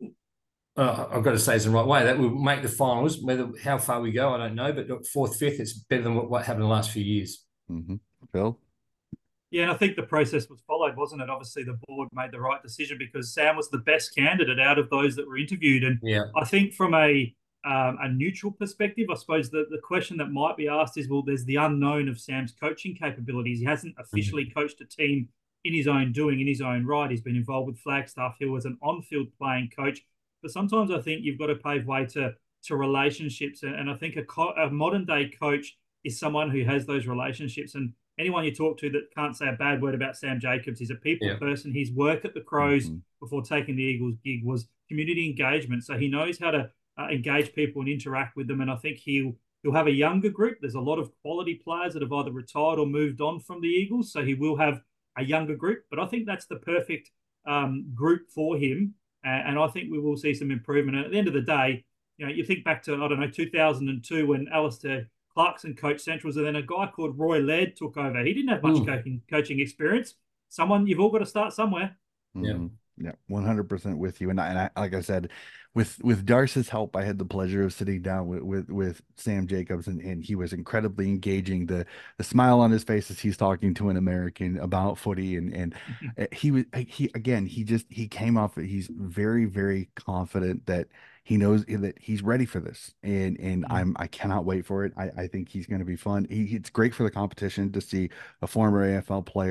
Uh, I've got to say it's the right way. That will make the finals. Whether how far we go, I don't know, but fourth, fifth, it's better than what, what happened in the last few years. Mm-hmm. Phil. Yeah, and I think the process was followed, wasn't it? Obviously, the board made the right decision because Sam was the best candidate out of those that were interviewed. And yeah. I think from a um, a neutral perspective, I suppose the, the question that might be asked is, well, there's the unknown of Sam's coaching capabilities. He hasn't officially mm-hmm. coached a team in his own doing, in his own right. He's been involved with Flagstaff. He was an on-field playing coach. But sometimes I think you've got to pave way to, to relationships. And, and I think a, co- a modern-day coach is someone who has those relationships. And anyone you talk to that can't say a bad word about Sam Jacobs, he's a people yeah. person. His work at the Crows mm-hmm. before taking the Eagles gig was community engagement. So he knows how to uh, engage people and interact with them. And I think he'll he'll have a younger group. There's a lot of quality players that have either retired or moved on from the Eagles. So he will have a younger group. But I think that's the perfect um, group for him. And, and I think we will see some improvement. And at the end of the day, you know, you think back to, I don't know, two thousand two when Alistair Clarkson coached Centrals, and then a guy called Roy Laird took over. He didn't have much coaching, coaching experience. Someone, you've all got to start somewhere. Yeah, mm-hmm. yeah, one hundred percent with you. And I, and I, like I said, with with Darce's help, I had the pleasure of sitting down with with, with Sam Jacobs, and, and he was incredibly engaging. The the smile on his face as he's talking to an American about footy, and and he was he again he just he came off. He's very very confident that he knows that he's ready for this, and and mm-hmm. I'm I cannot wait for it. I, I think he's going to be fun. He, it's great for the competition to see a former A F L player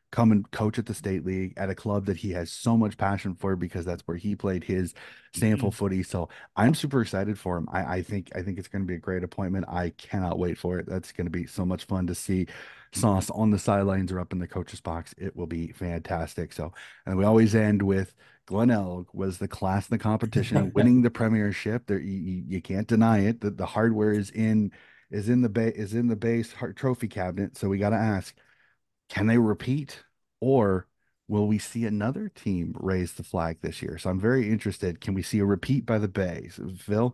come and coach at the state league at a club that he has so much passion for because that's where he played his Stanfield footy. So I'm super excited for him. I, I think I think it's going to be a great appointment. I cannot wait for it. That's going to be so much fun to see Sauce on the sidelines or up in the coach's box. It will be fantastic. So, and we always end with Glenelg was the class in the competition, winning the premiership. There, you, you can't deny it. The, the hardware is in is in the ba- is in the base trophy cabinet. So we got to ask, can they repeat, or will we see another team raise the flag this year? So I'm very interested. Can we see a repeat by the Bay? So, Phil?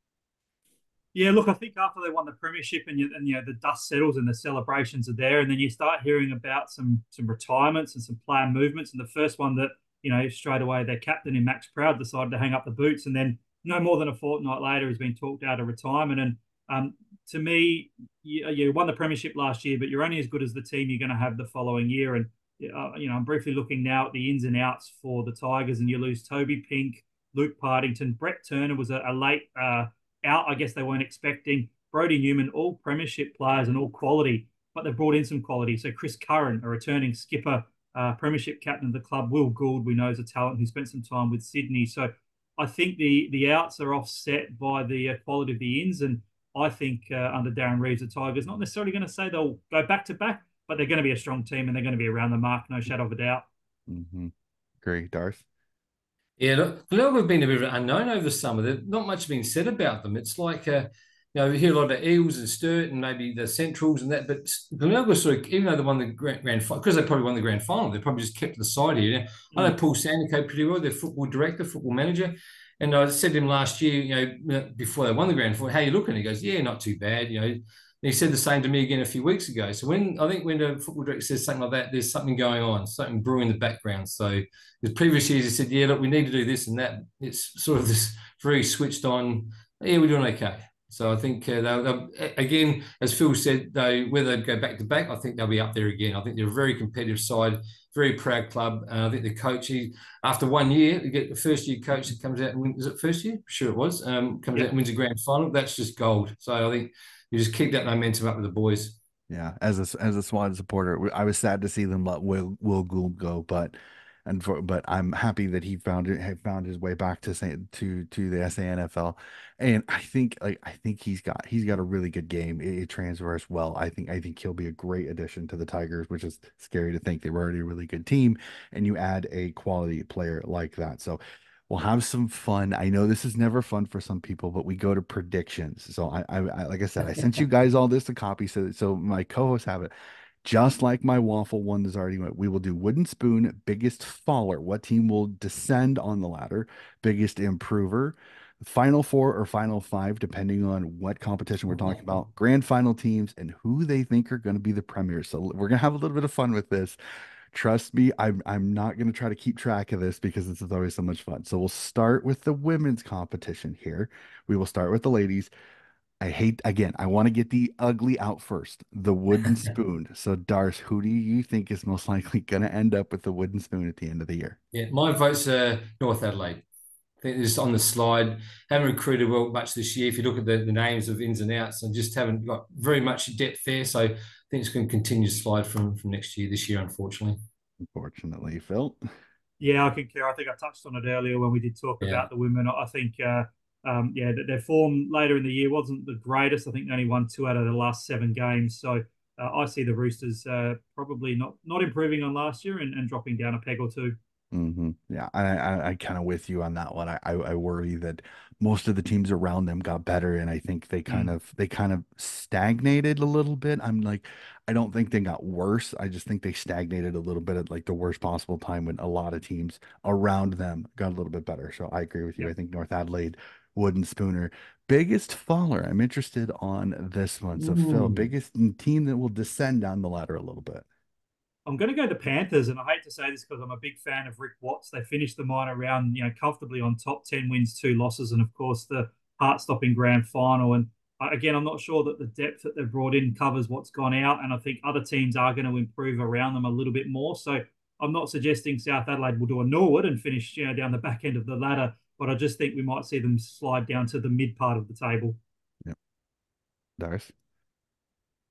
Yeah, look, I think after they won the premiership and you, and you know the dust settles and the celebrations are there, and then you start hearing about some some retirements and some player movements. And the first one that you know straight away their captain in Max Proud decided to hang up the boots, and then no more than a fortnight later he's been talked out of retirement. And um, to me, you, you won the premiership last year, but you're only as good as the team you're going to have the following year. And uh, you know I'm briefly looking now at the ins and outs for the Tigers, and you lose Toby Pink, Luke Partington, Brett Turner was a, a late. Uh, out. I guess they weren't expecting. Brody Newman, all premiership players and all quality, but they've brought in some quality. So Chris Curran, a returning skipper, uh, premiership captain of the club. Will Gould, we know, is a talent who spent some time with Sydney. So I think the the outs are offset by the uh, quality of the ins. And I think uh, under Darren Reeves, the Tigers, not necessarily going to say they'll go back to back, but they're going to be a strong team and they're going to be around the mark, no shadow of a doubt. Mm-hmm. Great, Darth. Yeah, look, Glenelg have been a bit of an unknown over the summer. There's not much being said about them. It's like, uh, you know, we hear a lot of Eels and Sturt and maybe the Centrals and that, but Glenelg was sort of, even though they won the grand, grand final, because they probably won the grand final, they probably just kept to the side here. Now, I know Paul Sandicoe pretty well, their football director, football manager, and I said to him last year, you know, before they won the grand final, how you looking? He goes, yeah, not too bad, you know. And he said the same to me again a few weeks ago. So when I think when the football director says something like that, there's something going on, something brewing in the background. So the previous years he said, yeah, look, we need to do this and that. It's sort of this very switched on. Yeah, we're doing okay. So I think uh, they'll, they'll, again, as Phil said, they whether they go back to back, I think they'll be up there again. I think they're a very competitive side, very proud club. Uh, I think the coach, he, after one year, you get the first year coach that comes out and wins. Is it first year? Sure, it was. Um, comes yeah. out and wins a grand final. That's just gold. So I think you just keep that momentum up with the boys. Yeah, as a as a Swan supporter, I was sad to see them let Will Will Gould go, but and for but I'm happy that he found it had found his way back to say to to the S A N F L, and I think like I think he's got he's got a really good game. It, it transfers well. I think I think he'll be a great addition to the Tigers, which is scary to think they were already a really good team, and you add a quality player like that. So we'll have some fun. I know this is never fun for some people, but we go to predictions. So I, I, I like I said, I sent you guys all this to copy, so so my co-hosts have it. Just like my waffle one is already went, we will do wooden spoon, biggest faller. What team will descend on the ladder? Biggest improver, final four or final five, depending on what competition we're talking about. Grand final teams and who they think are going to be the premiers. So we're gonna have a little bit of fun with this. Trust me, I'm I'm not going to try to keep track of this because this is always so much fun. So we'll start with the women's competition here. We will start with the ladies. I hate again, I want to get the ugly out first, the wooden spoon. So Darce, who do you think is most likely going to end up with the wooden spoon at the end of the year? Yeah, my vote's uh, North Adelaide. I think it's on the slide. Haven't recruited well much this year. If you look at the, the names of ins and outs, and just haven't got very much depth there. So I think it's going to continue to slide from, from next year, this year, unfortunately. Unfortunately, Phil. Yeah, I concur. I think I touched on it earlier when we did talk yeah. about the women. I think, uh, um, yeah, their form later in the year wasn't the greatest. I think they only won two out of the last seven games. So uh, I see the Roosters uh, probably not not improving on last year and, and dropping down a peg or two. Mm-hmm. Yeah, I I, I kind of with you on that one. I, I I worry that most of the teams around them got better, and I think they kind mm. of they kind of stagnated a little bit. I'm like, I don't think they got worse. I just think they stagnated a little bit at like the worst possible time when a lot of teams around them got a little bit better. So I agree with you. Yep. I think North Adelaide, Wooden Spooner, biggest faller. I'm interested on this one. So Ooh. Phil, biggest team that will descend down the ladder a little bit. I'm going to go the Panthers, and I hate to say this because I'm a big fan of Rick Watts. They finished the minor round, you know, comfortably on top, ten wins, two losses, and of course the heart-stopping grand final. And again, I'm not sure that the depth that they've brought in covers what's gone out, and I think other teams are going to improve around them a little bit more. So I'm not suggesting South Adelaide will do a Norwood and finish, you know, down the back end of the ladder, but I just think we might see them slide down to the mid part of the table. Yep. Darce?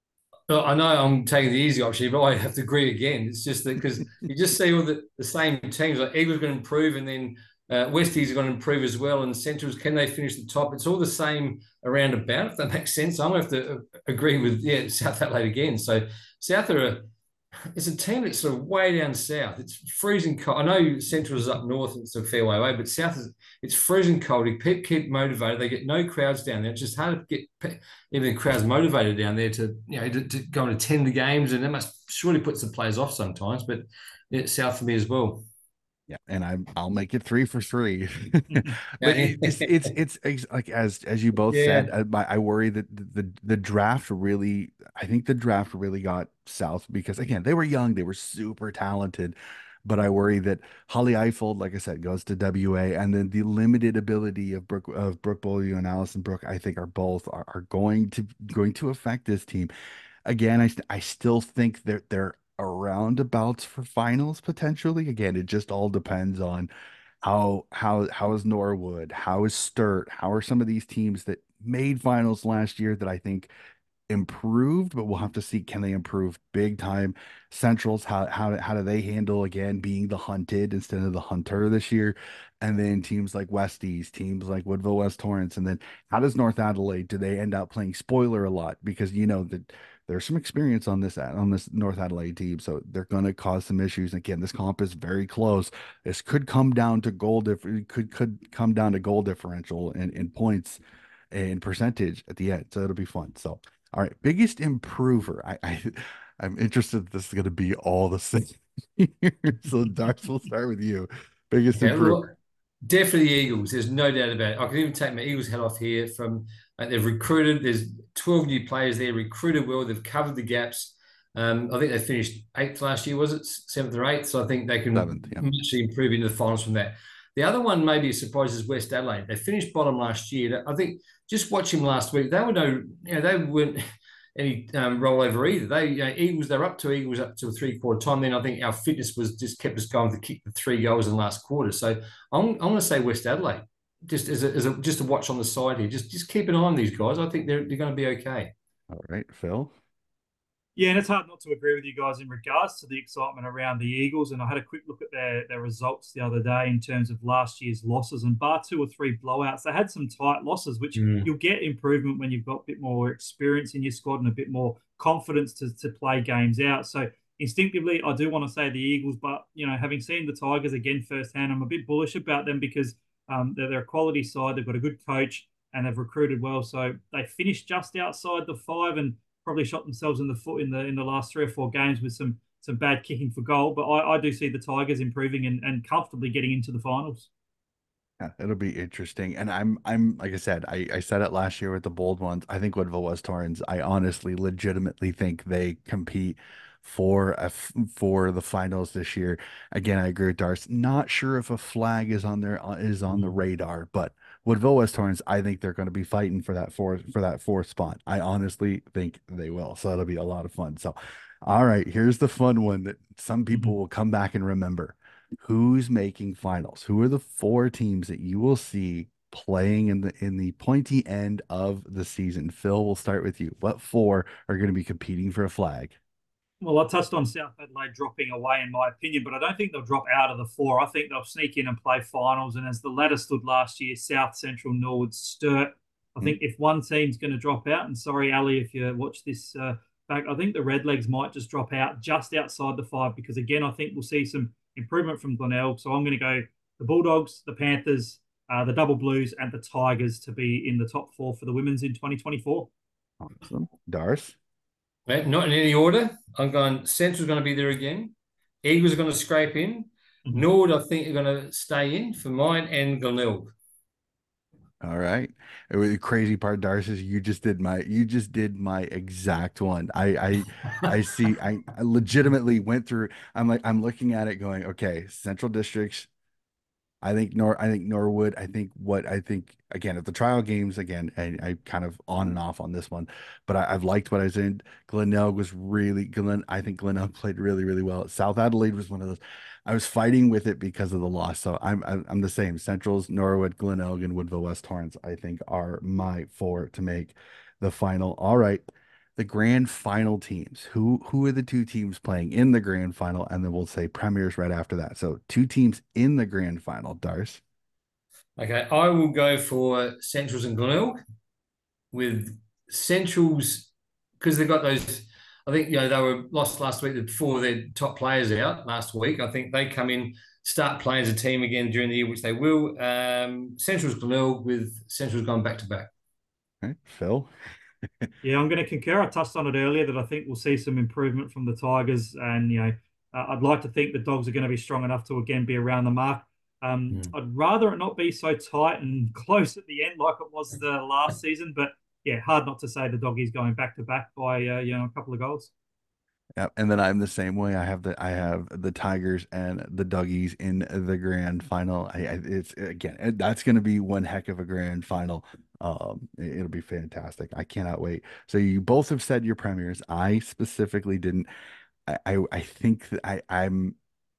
Well, I know I'm taking the easy option, but I have to agree again. It's just that because you just see all the, the same teams, like Eagles are going to improve, and then uh, Westies are going to improve as well, and Centrals, can they finish the top? It's all the same around about, if that makes sense. I'm going to have to uh, agree with, yeah, South Adelaide again. So South are a, it's a team that's sort of way down south. It's freezing cold. I know Central is up north, it's a fair way away, but south is it's freezing cold. You keep, keep motivated. They get no crowds down there. It's just hard to get even the crowds motivated down there to you know to, to go and attend the games, and that must surely puts the players off sometimes. But it's south for me as well. Yeah, and I I'll make it three for three. But Yeah, it, it's, it's it's it's like as as you both said, yeah. I, my, I worry that the, the the draft really, I think the draft really got South because again they were young, they were super talented, but I worry that Holly Eiffel, like I said, goes to W A, and then the limited ability of Brooke of Brooke Beaulieu and Allison Brooke, I think are both are, are going to going to affect this team. Again, I st- I still think that they're around abouts for finals potentially. Again, it just all depends on how how how is Norwood, how is Sturt, how are some of these teams that made finals last year that I think improved, but we'll have to see can they improve big time. Centrals, how how how do they handle again being the hunted instead of the hunter this year? And then teams like Westies, teams like Woodville West Torrance, and then how does North Adelaide? Do they end up playing spoiler a lot? Because you know that there's some experience on this on this North Adelaide team, so they're going to cause some issues. Again, this comp is very close. This could come down to goal diff could could come down to goal differential and in points and percentage at the end. So it'll be fun. So all right, biggest improver. I, I I'm interested if this is going to be all the same. So Darts, we'll start with you. Biggest Okay, improver. look, definitely Eagles. There's no doubt about it. I can even take my Eagles hat off here. From uh, they've recruited. There's twelve new players there. Recruited well. They've covered the gaps. Um, I think they finished eighth last year. Was it seventh or eighth? So I think they can Seventh, yeah. actually improve into the finals from that. The other one maybe a surprise is West Adelaide. They finished bottom last year. I think just watching last week, they were no, you know, they weren't any um, rollover either. They you know, Eagles, they're up to Eagles up to a three quarter time. Then I think our fitness was just kept us going to kick the three goals in the last quarter. So I'm, I'm going to say West Adelaide, just as a, as a just a watch on the side here. Just just keep an eye on these guys. I think they're they're going to be okay. All right, Phil. Yeah, and it's hard not to agree with you guys in regards to the excitement around the Eagles. And I had a quick look at their, their results the other day in terms of last year's losses, and bar two or three blowouts. They had some tight losses, which Mm. you'll get improvement when you've got a bit more experience in your squad and a bit more confidence to, to play games out. So instinctively, I do want to say the Eagles, but you know, having seen the Tigers again firsthand, I'm a bit bullish about them because um, they're, they're a quality side. They've got a good coach and they've recruited well. So they finished just outside the five and probably shot themselves in the foot in the in the last three or four games with some some bad kicking for goal. But I, I do see the Tigers improving and, and comfortably getting into the finals. Yeah, it'll be interesting. And I'm I'm like I said, I, I said it last year with the bold ones. I think Woodville West Torrens, I honestly legitimately think they compete for a f for the finals this year. Again, I agree with Darce. Not sure if a flag is on their uh, is on the radar, but Woodville West Torrens, I think they're going to be fighting for that fourth for that fourth spot. I honestly think they will. So it'll be a lot of fun. So all right, here's the fun one that some people will come back and remember. Who's making finals? Who are the four teams that you will see playing in the in the pointy end of the season? Phil, we'll start with you. What four are going to be competing for a flag? Well, I touched on South Adelaide dropping away, in my opinion, but I don't think they'll drop out of the four. I think they'll sneak in and play finals. And as the ladder stood last year, South Central, Norwood, Sturt. I think if one team's going to drop out, and sorry, Ali, if you watch this uh, back, I think the Redlegs might just drop out just outside the five because, again, I think we'll see some improvement from Glenelg. So I'm going to go the Bulldogs, the Panthers, uh, the Double Blues, and the Tigers to be in the top four for the women's in twenty twenty-four. Awesome. Darce? Right, not in any order. I'm going Central's going to be there again. Eagles are going to scrape in. Mhm. Nord, I think, are going to stay in for mine, and Glenelg. All right. It was the crazy part, Darce, is you just did my you just did my exact one. I I I see I, I legitimately went through. I'm like I'm looking at it going, okay, Central Districts, I think Nor I think Norwood. I think what I think again at the trial games again. I, I kind of on and off on this one, but I, I've liked what I was in. Glenelg was really Glen. I think Glenelg played really really well. South Adelaide was one of those. I was fighting with it because of the loss, so I'm I'm, I'm the same. Centrals, Norwood, Glenelg, and Woodville West Torrens. I think are my four to make the final. All right, the grand final teams. Who who are the two teams playing in the grand final? And then we'll say premiers right after that. So two teams in the grand final, Darce. Okay, I will go for Centrals and Glenelg with Centrals because they've got those. I think you know they were lost last week before their top players out last week. I think they come in, start playing as a team again during the year, which they will. Um, Centrals Glenelg with Centrals going back to back. Okay, Phil. Yeah, I'm going to concur. I touched on it earlier that I think we'll see some improvement from the Tigers, and you know, uh, I'd like to think the Dogs are going to be strong enough to again be around the mark. Um, Mm. I'd rather it not be so tight and close at the end like it was the last season, but yeah, hard not to say the Doggies going back to back by uh, you know a couple of goals. Yeah, and then I'm the same way. I have the I have the Tigers and the Duggies in the grand final. I, I it's again it- that's going to be one heck of a grand final. Um, it- it'll be fantastic. I cannot wait. So you both have said your premiers. I specifically didn't. I I, I think that I I'm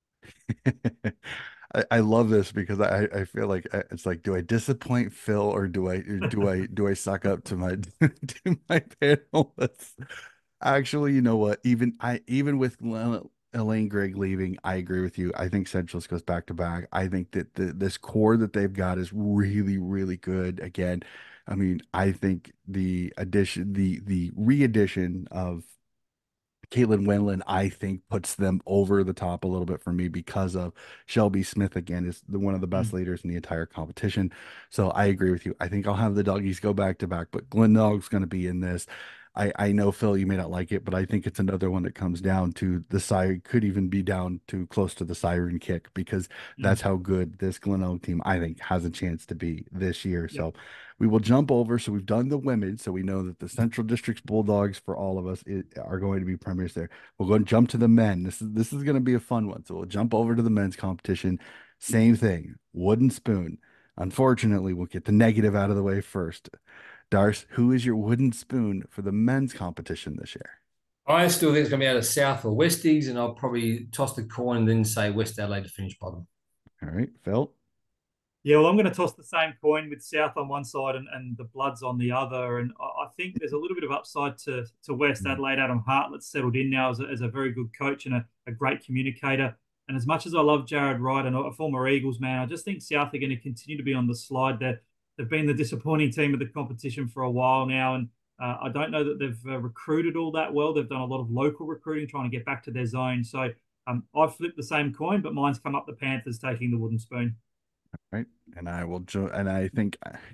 I, I love this because I I feel like uh, it's like, do I disappoint Phil or do I do I do I suck up to my to my panelists? Actually, you know what? Even I even with L- Elaine Gregg leaving, I agree with you. I think Centrals goes back to back. I think that the this core that they've got is really, really good. Again, I mean, I think the addition, the the re-addition of Caitlin Wendland, I think, puts them over the top a little bit for me because of Shelby Smith again is the one of the best Mm. leaders in the entire competition. So I agree with you. I think I'll have the doggies go back to back, but Glenn Dog's going to be in this. I, I know Phil, you may not like it, but I think it's another one that comes down to the side, could even be down to close to the siren kick because Mm. that's how good this Glen team, I think, has a chance to be this year. Yep. So we will jump over. So we've done the women. So we know that the Central District's Bulldogs for all of us it, are going to be premiers there. We'll go and jump to the men. This is this is going to be a fun one. So we'll jump over to the men's competition. Same thing. Wooden spoon. Unfortunately, we'll get the negative out of the way first. Darce, who is your wooden spoon for the men's competition this year? I still think it's going to be out of South or Westies, and I'll probably toss the coin and then say West Adelaide to finish bottom. All right, Phil. Yeah, well, I'm going to toss the same coin with South on one side and, and the Bloods on the other. And I, I think there's a little bit of upside to, to West Mm. Adelaide. Adam Hartlett's settled in now as a, as a very good coach and a, a great communicator. And as much as I love Jared Wright and a former Eagles man, I just think South are going to continue to be on the slide. They're, they've been the disappointing team of the competition for a while now. And uh, I don't know that they've uh, recruited all that well. They've done a lot of local recruiting, trying to get back to their zone. So um, I've flipped the same coin, but mine's come up the Panthers taking the wooden spoon. Right. And I will, jo- and I think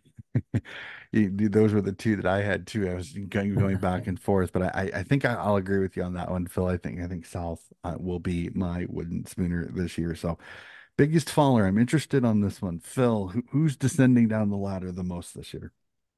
those were the two that I had too. I was going, going back and forth, but I, I think I, I'll agree with you on that one, Phil. I think, I think South uh, will be my wooden spooner this year. So biggest faller. I'm interested on this one. Phil, who, who's descending down the ladder the most this year?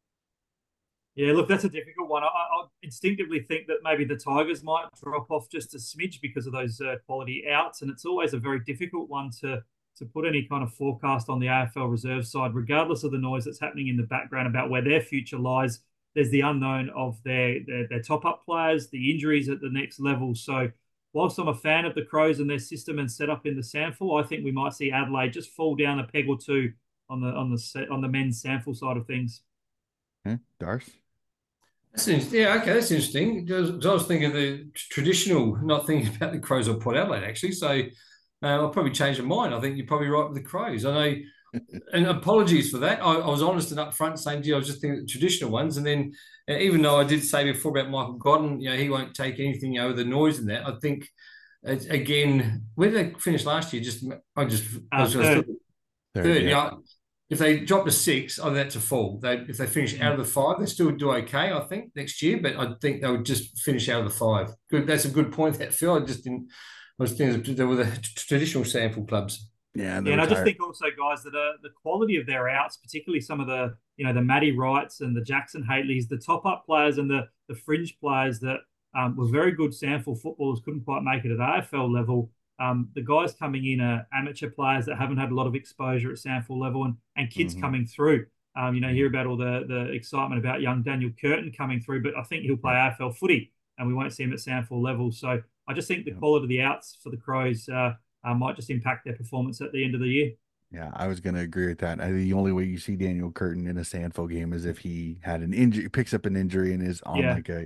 Yeah, look, that's a difficult one. I, I instinctively think that maybe the Tigers might drop off just a smidge because of those uh, quality outs, and it's always a very difficult one to to put any kind of forecast on the A F L reserve side, regardless of the noise that's happening in the background about where their future lies. There's the unknown of their their, their top up players, the injuries at the next level. So, whilst I'm a fan of the Crows and their system and setup in the SANFL, I think we might see Adelaide just fall down a peg or two on the on the on the men's SANFL side of things. Okay, Darce. That's yeah, okay, that's interesting. Because I was thinking of the traditional, not thinking about the Crows or Port Adelaide actually. So uh, I'll probably change my mind. I think you're probably right with the Crows. I know, and apologies for that. I, I was honest and upfront saying, gee, I was just thinking of the traditional ones. And then, uh, even though I did say before about Michael Godden, you know, he won't take anything, you know, the noise in that. I think uh, again, where did they finish last year? Just I just I Uh, was, I was third. Third, third, yeah. yeah. If they drop to six, I think that's a fall. They, if they finish out of the five, they still do okay, I think, next year. But I think they would just finish out of the five. Good, that's a good point. That Phil, I just didn't. I was thinking they were the traditional SANFL clubs. Yeah, Yeah, and I just think also, guys, that uh, the quality of their outs, particularly some of the, you know, the Matty Wrights and the Jackson Hateleys, the top-up players and the the fringe players that um, were very good SANFL footballers, couldn't quite make it at A F L level. Um, the guys coming in are amateur players that haven't had a lot of exposure at SANFL level, and, and kids Mhm. coming through. Um, you know, hear about all the the excitement about young Daniel Curtin coming through, but I think he'll play A F L footy, and we won't see him at SANFL level. So I just think the Yep. quality of the outs for the Crows uh, uh, might just impact their performance at the end of the year. Yeah, I was going to agree with that. I think the only way you see Daniel Curtin in a SANFL game is if he had an injury, picks up an injury and is on Yeah. like a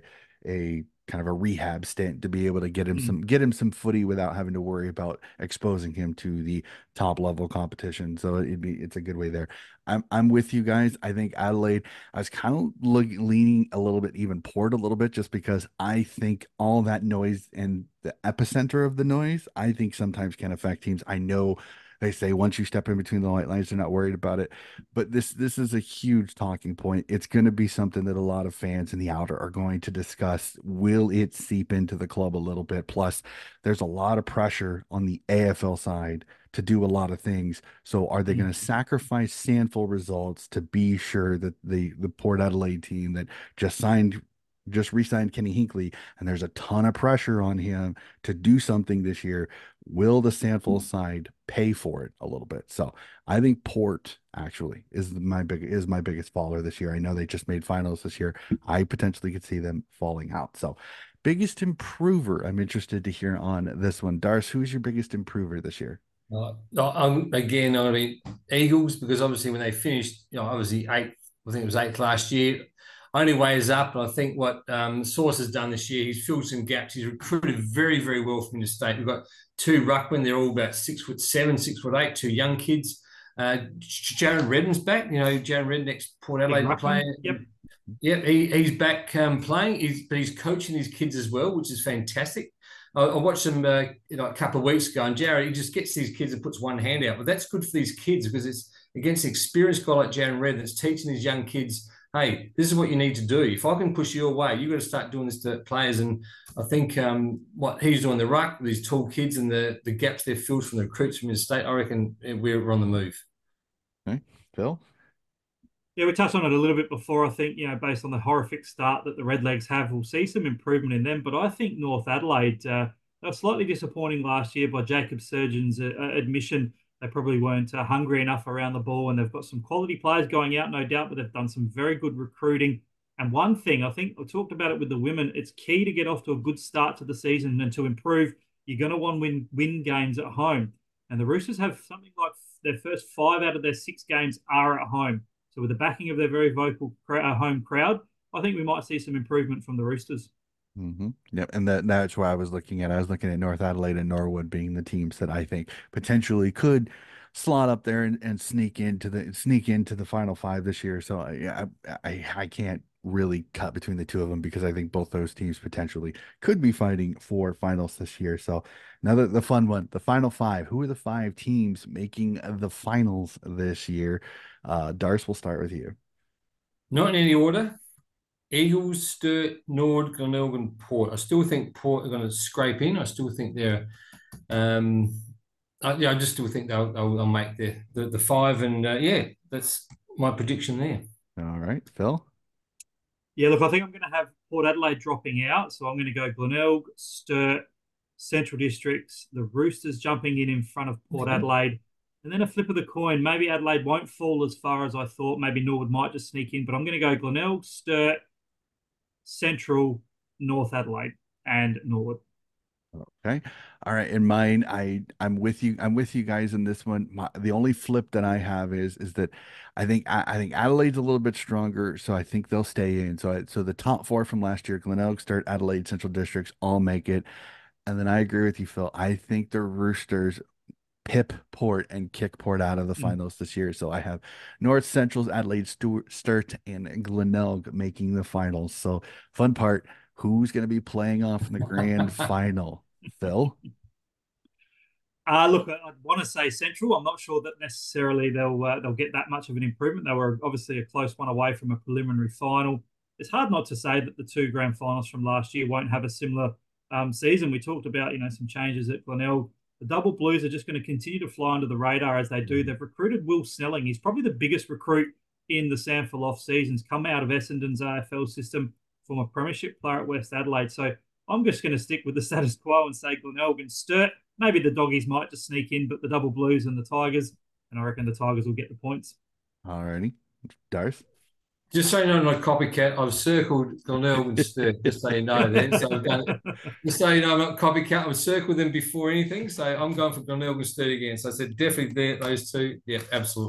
a kind of a rehab stint to be able to get him Mm. some get him some footy without having to worry about exposing him to the top level competition. So it'd be it's a good way there. I'm I'm with you guys. I think Adelaide, I was kind of look, leaning a little bit, even Port a little bit, just because I think all that noise and the epicenter of the noise, I think sometimes can affect teams. I know they say once you step in between the white lines, they're not worried about it. But this this is a huge talking point. It's going to be something that a lot of fans in the outer are going to discuss. Will it seep into the club a little bit? Plus, there's a lot of pressure on the A F L side to do a lot of things. So are they Mm. going to sacrifice Sandful results to be sure that the the Port Adelaide team that just signed just re-signed Kenny Hinkley, and there's a ton of pressure on him to do something this year. Will the Sandful side pay for it a little bit? So I think Port actually is my big is my biggest faller this year. I know they just made finals this year. I potentially could see them falling out. So biggest improver, I'm interested to hear on this one. Darce, who's your biggest improver this year? Uh, I'm, again, I mean, Eagles, because obviously when they finished, you know, obviously eighth, I think it was eighth last year, only way is up. And I think what um, Sauce has done this year, he's filled some gaps. He's recruited very, very well from the state. We've got two ruckmen. They're all about six foot seven, six foot eight, two young kids. Uh, Jared Redden's back. You know, Jared Redden, ex Port Adelaide player. Yep. Yeah, he, he's back um, playing. He's, but he's coaching his kids as well, which is fantastic. I, I watched him uh, you know, a couple of weeks ago, and Jared, he just gets these kids and puts one hand out. But that's good for these kids because it's against an experienced guy like Jared Redden that's teaching these young kids, hey, this is what you need to do. If I can push you away, you've got to start doing this to players. And I think um, what he's doing the ruck, these tall kids and the, the gaps they've filled from the recruits from his state, I reckon we're on the move. Okay, Phil? Yeah, we touched on it a little bit before. I think, you know, based on the horrific start that the Redlegs have, we'll see some improvement in them. But I think North Adelaide, uh, they were slightly disappointing last year by Jacob Surgeon's uh, admission. They probably weren't uh, hungry enough around the ball, and they've got some quality players going out, no doubt, but they've done some very good recruiting. And one thing, I think I talked about it with the women, it's key to get off to a good start to the season and to improve. You're going to want to win, win games at home. And the Roosters have something like their first five out of their six games are at home. So with the backing of their very vocal home crowd, I think we might see some improvement from the Roosters. Mm-hmm. Yep, and that that's why I was looking at. I was looking at North Adelaide and Norwood being the teams that I think potentially could slot up there and, and sneak into the sneak into the final five this year. So I, I I can't really cut between the two of them because I think both those teams potentially could be fighting for finals this year. So another the fun one, the final five. Who are the five teams making the finals this year? Uh, Darce, we'll start with you. Not in any order. Eagles, Sturt, Nord, Glenelg, Port. I still think Port are going to scrape in. I still think they're, um, I, yeah, I just still think they'll, they'll, they'll make the, the the five, and uh, yeah, that's my prediction there. All right, Phil. Yeah, look, I think I'm going to have Port Adelaide dropping out, so I'm going to go Glenelg, Sturt, Central Districts, the Roosters jumping in in front of Port mm-hmm. Adelaide. And then a flip of the coin. Maybe Adelaide won't fall as far as I thought. Maybe Norwood might just sneak in. But I'm going to go Glenelg, Sturt, Central, North Adelaide, and Norwood. Okay. All right. In mine, I I'm with you. I'm with you guys in this one. My, the only flip that I have is is that I think I, I think Adelaide's a little bit stronger, so I think they'll stay in. So I, so the top four from last year, Glenelg, Sturt, Adelaide, Central Districts, all make it. And then I agree with you, Phil. I think the Roosters pip Port and kick Port out of the finals this year. So I have North Central's Adelaide, Stewart, Sturt, and Glenelg making the finals. So fun part, who's going to be playing off in the grand final? Phil? Uh, look, I'd want to say Central. I'm not sure that necessarily they'll uh, they'll get that much of an improvement. They were obviously a close one away from a preliminary final. It's hard not to say that the two grand finals from last year won't have a similar um, season. We talked about, you know, some changes at Glenelg. The Double Blues are just going to continue to fly under the radar as they do. They've recruited Will Snelling. He's probably the biggest recruit in the Sandful off seasons, come out of Essendon's A F L system, from a premiership player at West Adelaide. So I'm just going to stick with the status quo and say Glenelg and Sturt. Maybe the Doggies might just sneak in, but the Double Blues and the Tigers, and I reckon the Tigers will get the points. All righty. Darth? Just so you know, my copycat, I've circled Glenelg and Sturt, just so you know then. So going, just so you know, I'm not copycat, I've circled them before anything. So I'm going for Glenelg and Sturt again. So I said definitely there, those two. Yeah, absolutely.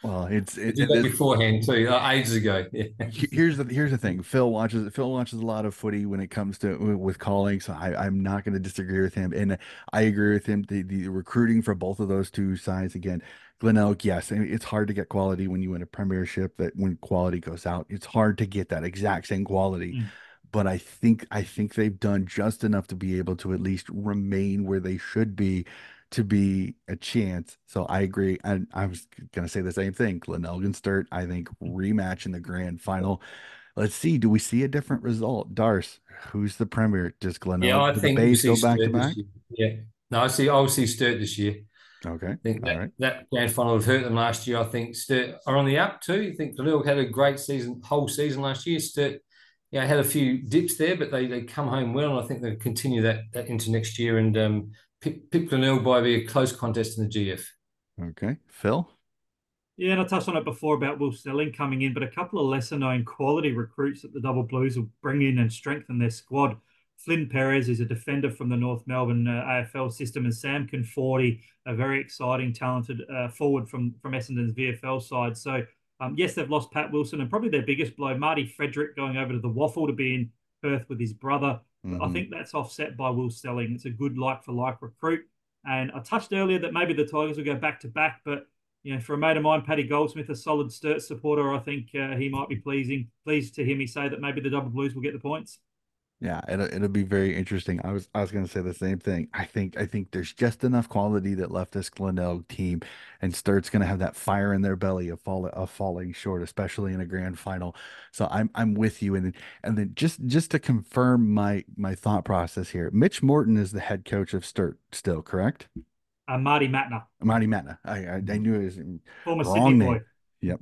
Well, it's I it, did it that is. beforehand too, uh, ages ago. Yeah. he- Here's the here's the thing. Phil watches Phil watches a lot of footy when it comes to with calling, so I, I'm not going to disagree with him, and I agree with him. The the recruiting for both of those two sides again, Glen Elk, yes, I mean, it's hard to get quality when you win a premiership. That when quality goes out, it's hard to get that exact same quality. Mm. But I think I think they've done just enough to be able to at least remain where they should be to be a chance. So I agree. And I was gonna say the same thing. Glenelg Sturt, I think rematch in the grand final. Let's see. Do we see a different result? Darce, who's the premier? Does Yeah, Glenelg I do the think we'll Bays see go back to Sturt this back? year. Yeah. No, I see I'll see Sturt this year. Okay. I think All that right. that grand final have hurt them last year. I think Sturt are on the up too. I think Glenelg had a great season, whole season last year. Sturt, yeah, had a few dips there, but they they come home well, and I think they'll continue that that into next year and um, pick, pick Glenelg by be a close contest in the G F. Okay. Phil? Yeah, and I touched on it before about Will Stelling coming in, but a couple of lesser known quality recruits that the Double Blues will bring in and strengthen their squad. Flynn Perez is a defender from the North Melbourne uh, A F L system, and Sam Conforti, a very exciting, talented uh, forward from, from Essendon's V F L side. So, um, yes, they've lost Pat Wilson, and probably their biggest blow, Marty Frederick, going over to the Waffle to be in Perth with his brother. But I Mm-hmm. think that's offset by Will Stelling. It's a good like-for-like recruit. And I touched earlier that maybe the Tigers will go back-to-back, but you know, for a mate of mine, Paddy Goldsmith, a solid Sturt supporter, I think uh, he might be pleasing pleased to hear me say that maybe the Double Blues will get the points. Yeah, it'll it'll be very interesting. I was I was gonna say the same thing. I think I think there's just enough quality that left this Glenelg team, and Sturt's gonna have that fire in their belly of fall of falling short, especially in a grand final. So I'm I'm with you. And then and then just just to confirm my my thought process here, Mitch Morton is the head coach of Sturt still, correct? Uh, Marty Matner, Marty Matna. I I, I knew it was former Sydney wrong boy. name. Yep.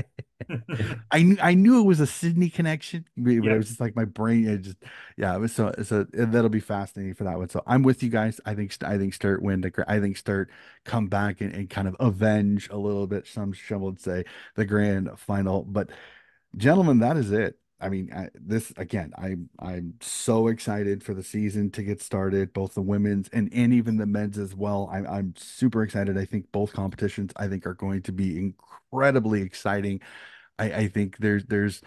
I knew I knew it was a Sydney connection, but it Yep. was just like my brain. It just yeah, it was so so that'll be fascinating for that one. So I'm with you guys. I think I think Sturt win. The, I think Sturt come back and, and kind of avenge a little bit. Some some would say the grand final. But gentlemen, that is it. I mean, I, this again. I'm I'm so excited for the season to get started, both the women's and and even the men's as well. I'm I'm super excited. I think both competitions I think are going to be incredibly exciting. I, I think there's there's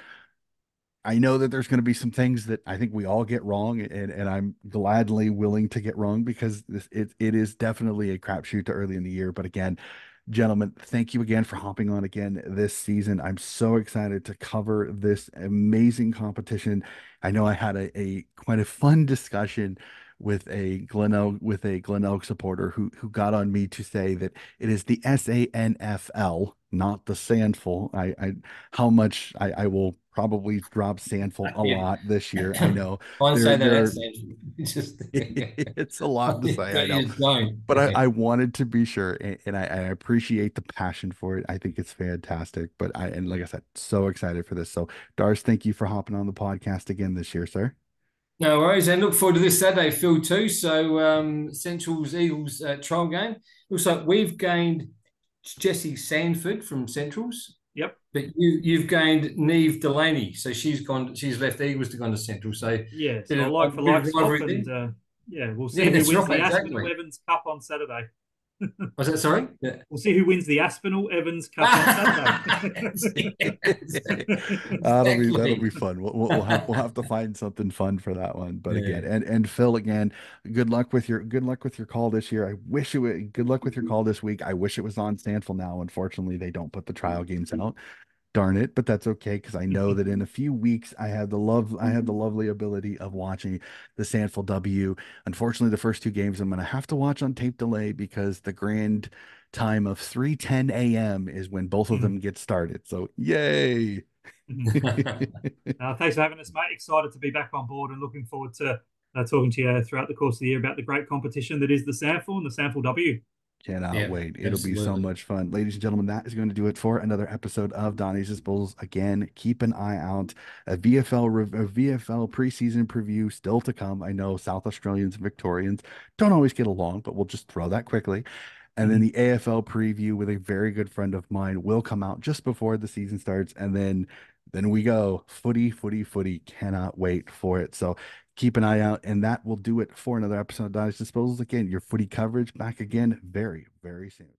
I know that there's going to be some things that I think we all get wrong, and and I'm gladly willing to get wrong because this it it is definitely a crapshoot to early in the year. But again, gentlemen, thank you again for hopping on again this season. I'm so excited to cover this amazing competition. I know I had a, a quite a fun discussion with a Glen Elk with a Glen Elk supporter who who got on me to say that it is the S A N F L, not the Sandful. I, I how much I, I will probably drop Sandful a Yeah. lot this year. I know Don't there say that there accent. Just it's a lot to say, I know. you just don't. But I, I wanted to be sure, and, and I, I appreciate the passion for it. I think it's fantastic. But I and like I said, so excited for this. So, Darce, thank you for hopping on the podcast again this year, sir. No worries, and look forward to this Saturday, Phil, too. So, um, Central's Eagles uh, trial game. Looks like we've gained Jessie Sandford from Central's, Yep. but you you've gained Neve Delaney, so she's gone. She's left Eagles to go to Central. So, Yeah. bit So of, like for bit like of swap, rivalry and there. uh, yeah, we'll see Yeah, who that's wins right, the exactly. Aspinall Evans Cup on Saturday. Was that sorry? Yeah. We'll see who wins the Aspinall Evans Cup on Saturday. That'll be that'll Exactly. be fun. We'll, we'll we'll have we'll have to find something fun for that one. But again, Yeah. and and Phil, again, good luck with your good luck with your call this year. I wish it would good luck with your call this week. I wish it was on Stanfield now. Unfortunately, they don't put the trial games out. Darn it, but that's okay because I know that in a few weeks I have the love I have the lovely ability of watching the Sandford W. Unfortunately, the first two games I'm gonna have to watch on tape delay because the grand time of three ten a m is when both of them get started. So yay. Uh, thanks for having us, mate. Excited to be back on board and looking forward to uh, talking to you throughout the course of the year about the great competition that is the Sandful and the Sandful W. Cannot Yeah, wait. It'll be so absolutely. much fun. Ladies and gentlemen, that is going to do it for another episode of Donnie's Disposals. Again, keep an eye out. A V F L rev- a V F L preseason preview still to come. I know South Australians and Victorians don't always get along, but we'll just throw that quickly. And then the A F L preview with a very good friend of mine will come out just before the season starts. And then then we go footy, footy, footy. Cannot wait for it. So keep an eye out. And that will do it for another episode of Donnie's Disposals. Again, your footy coverage back again very, very soon.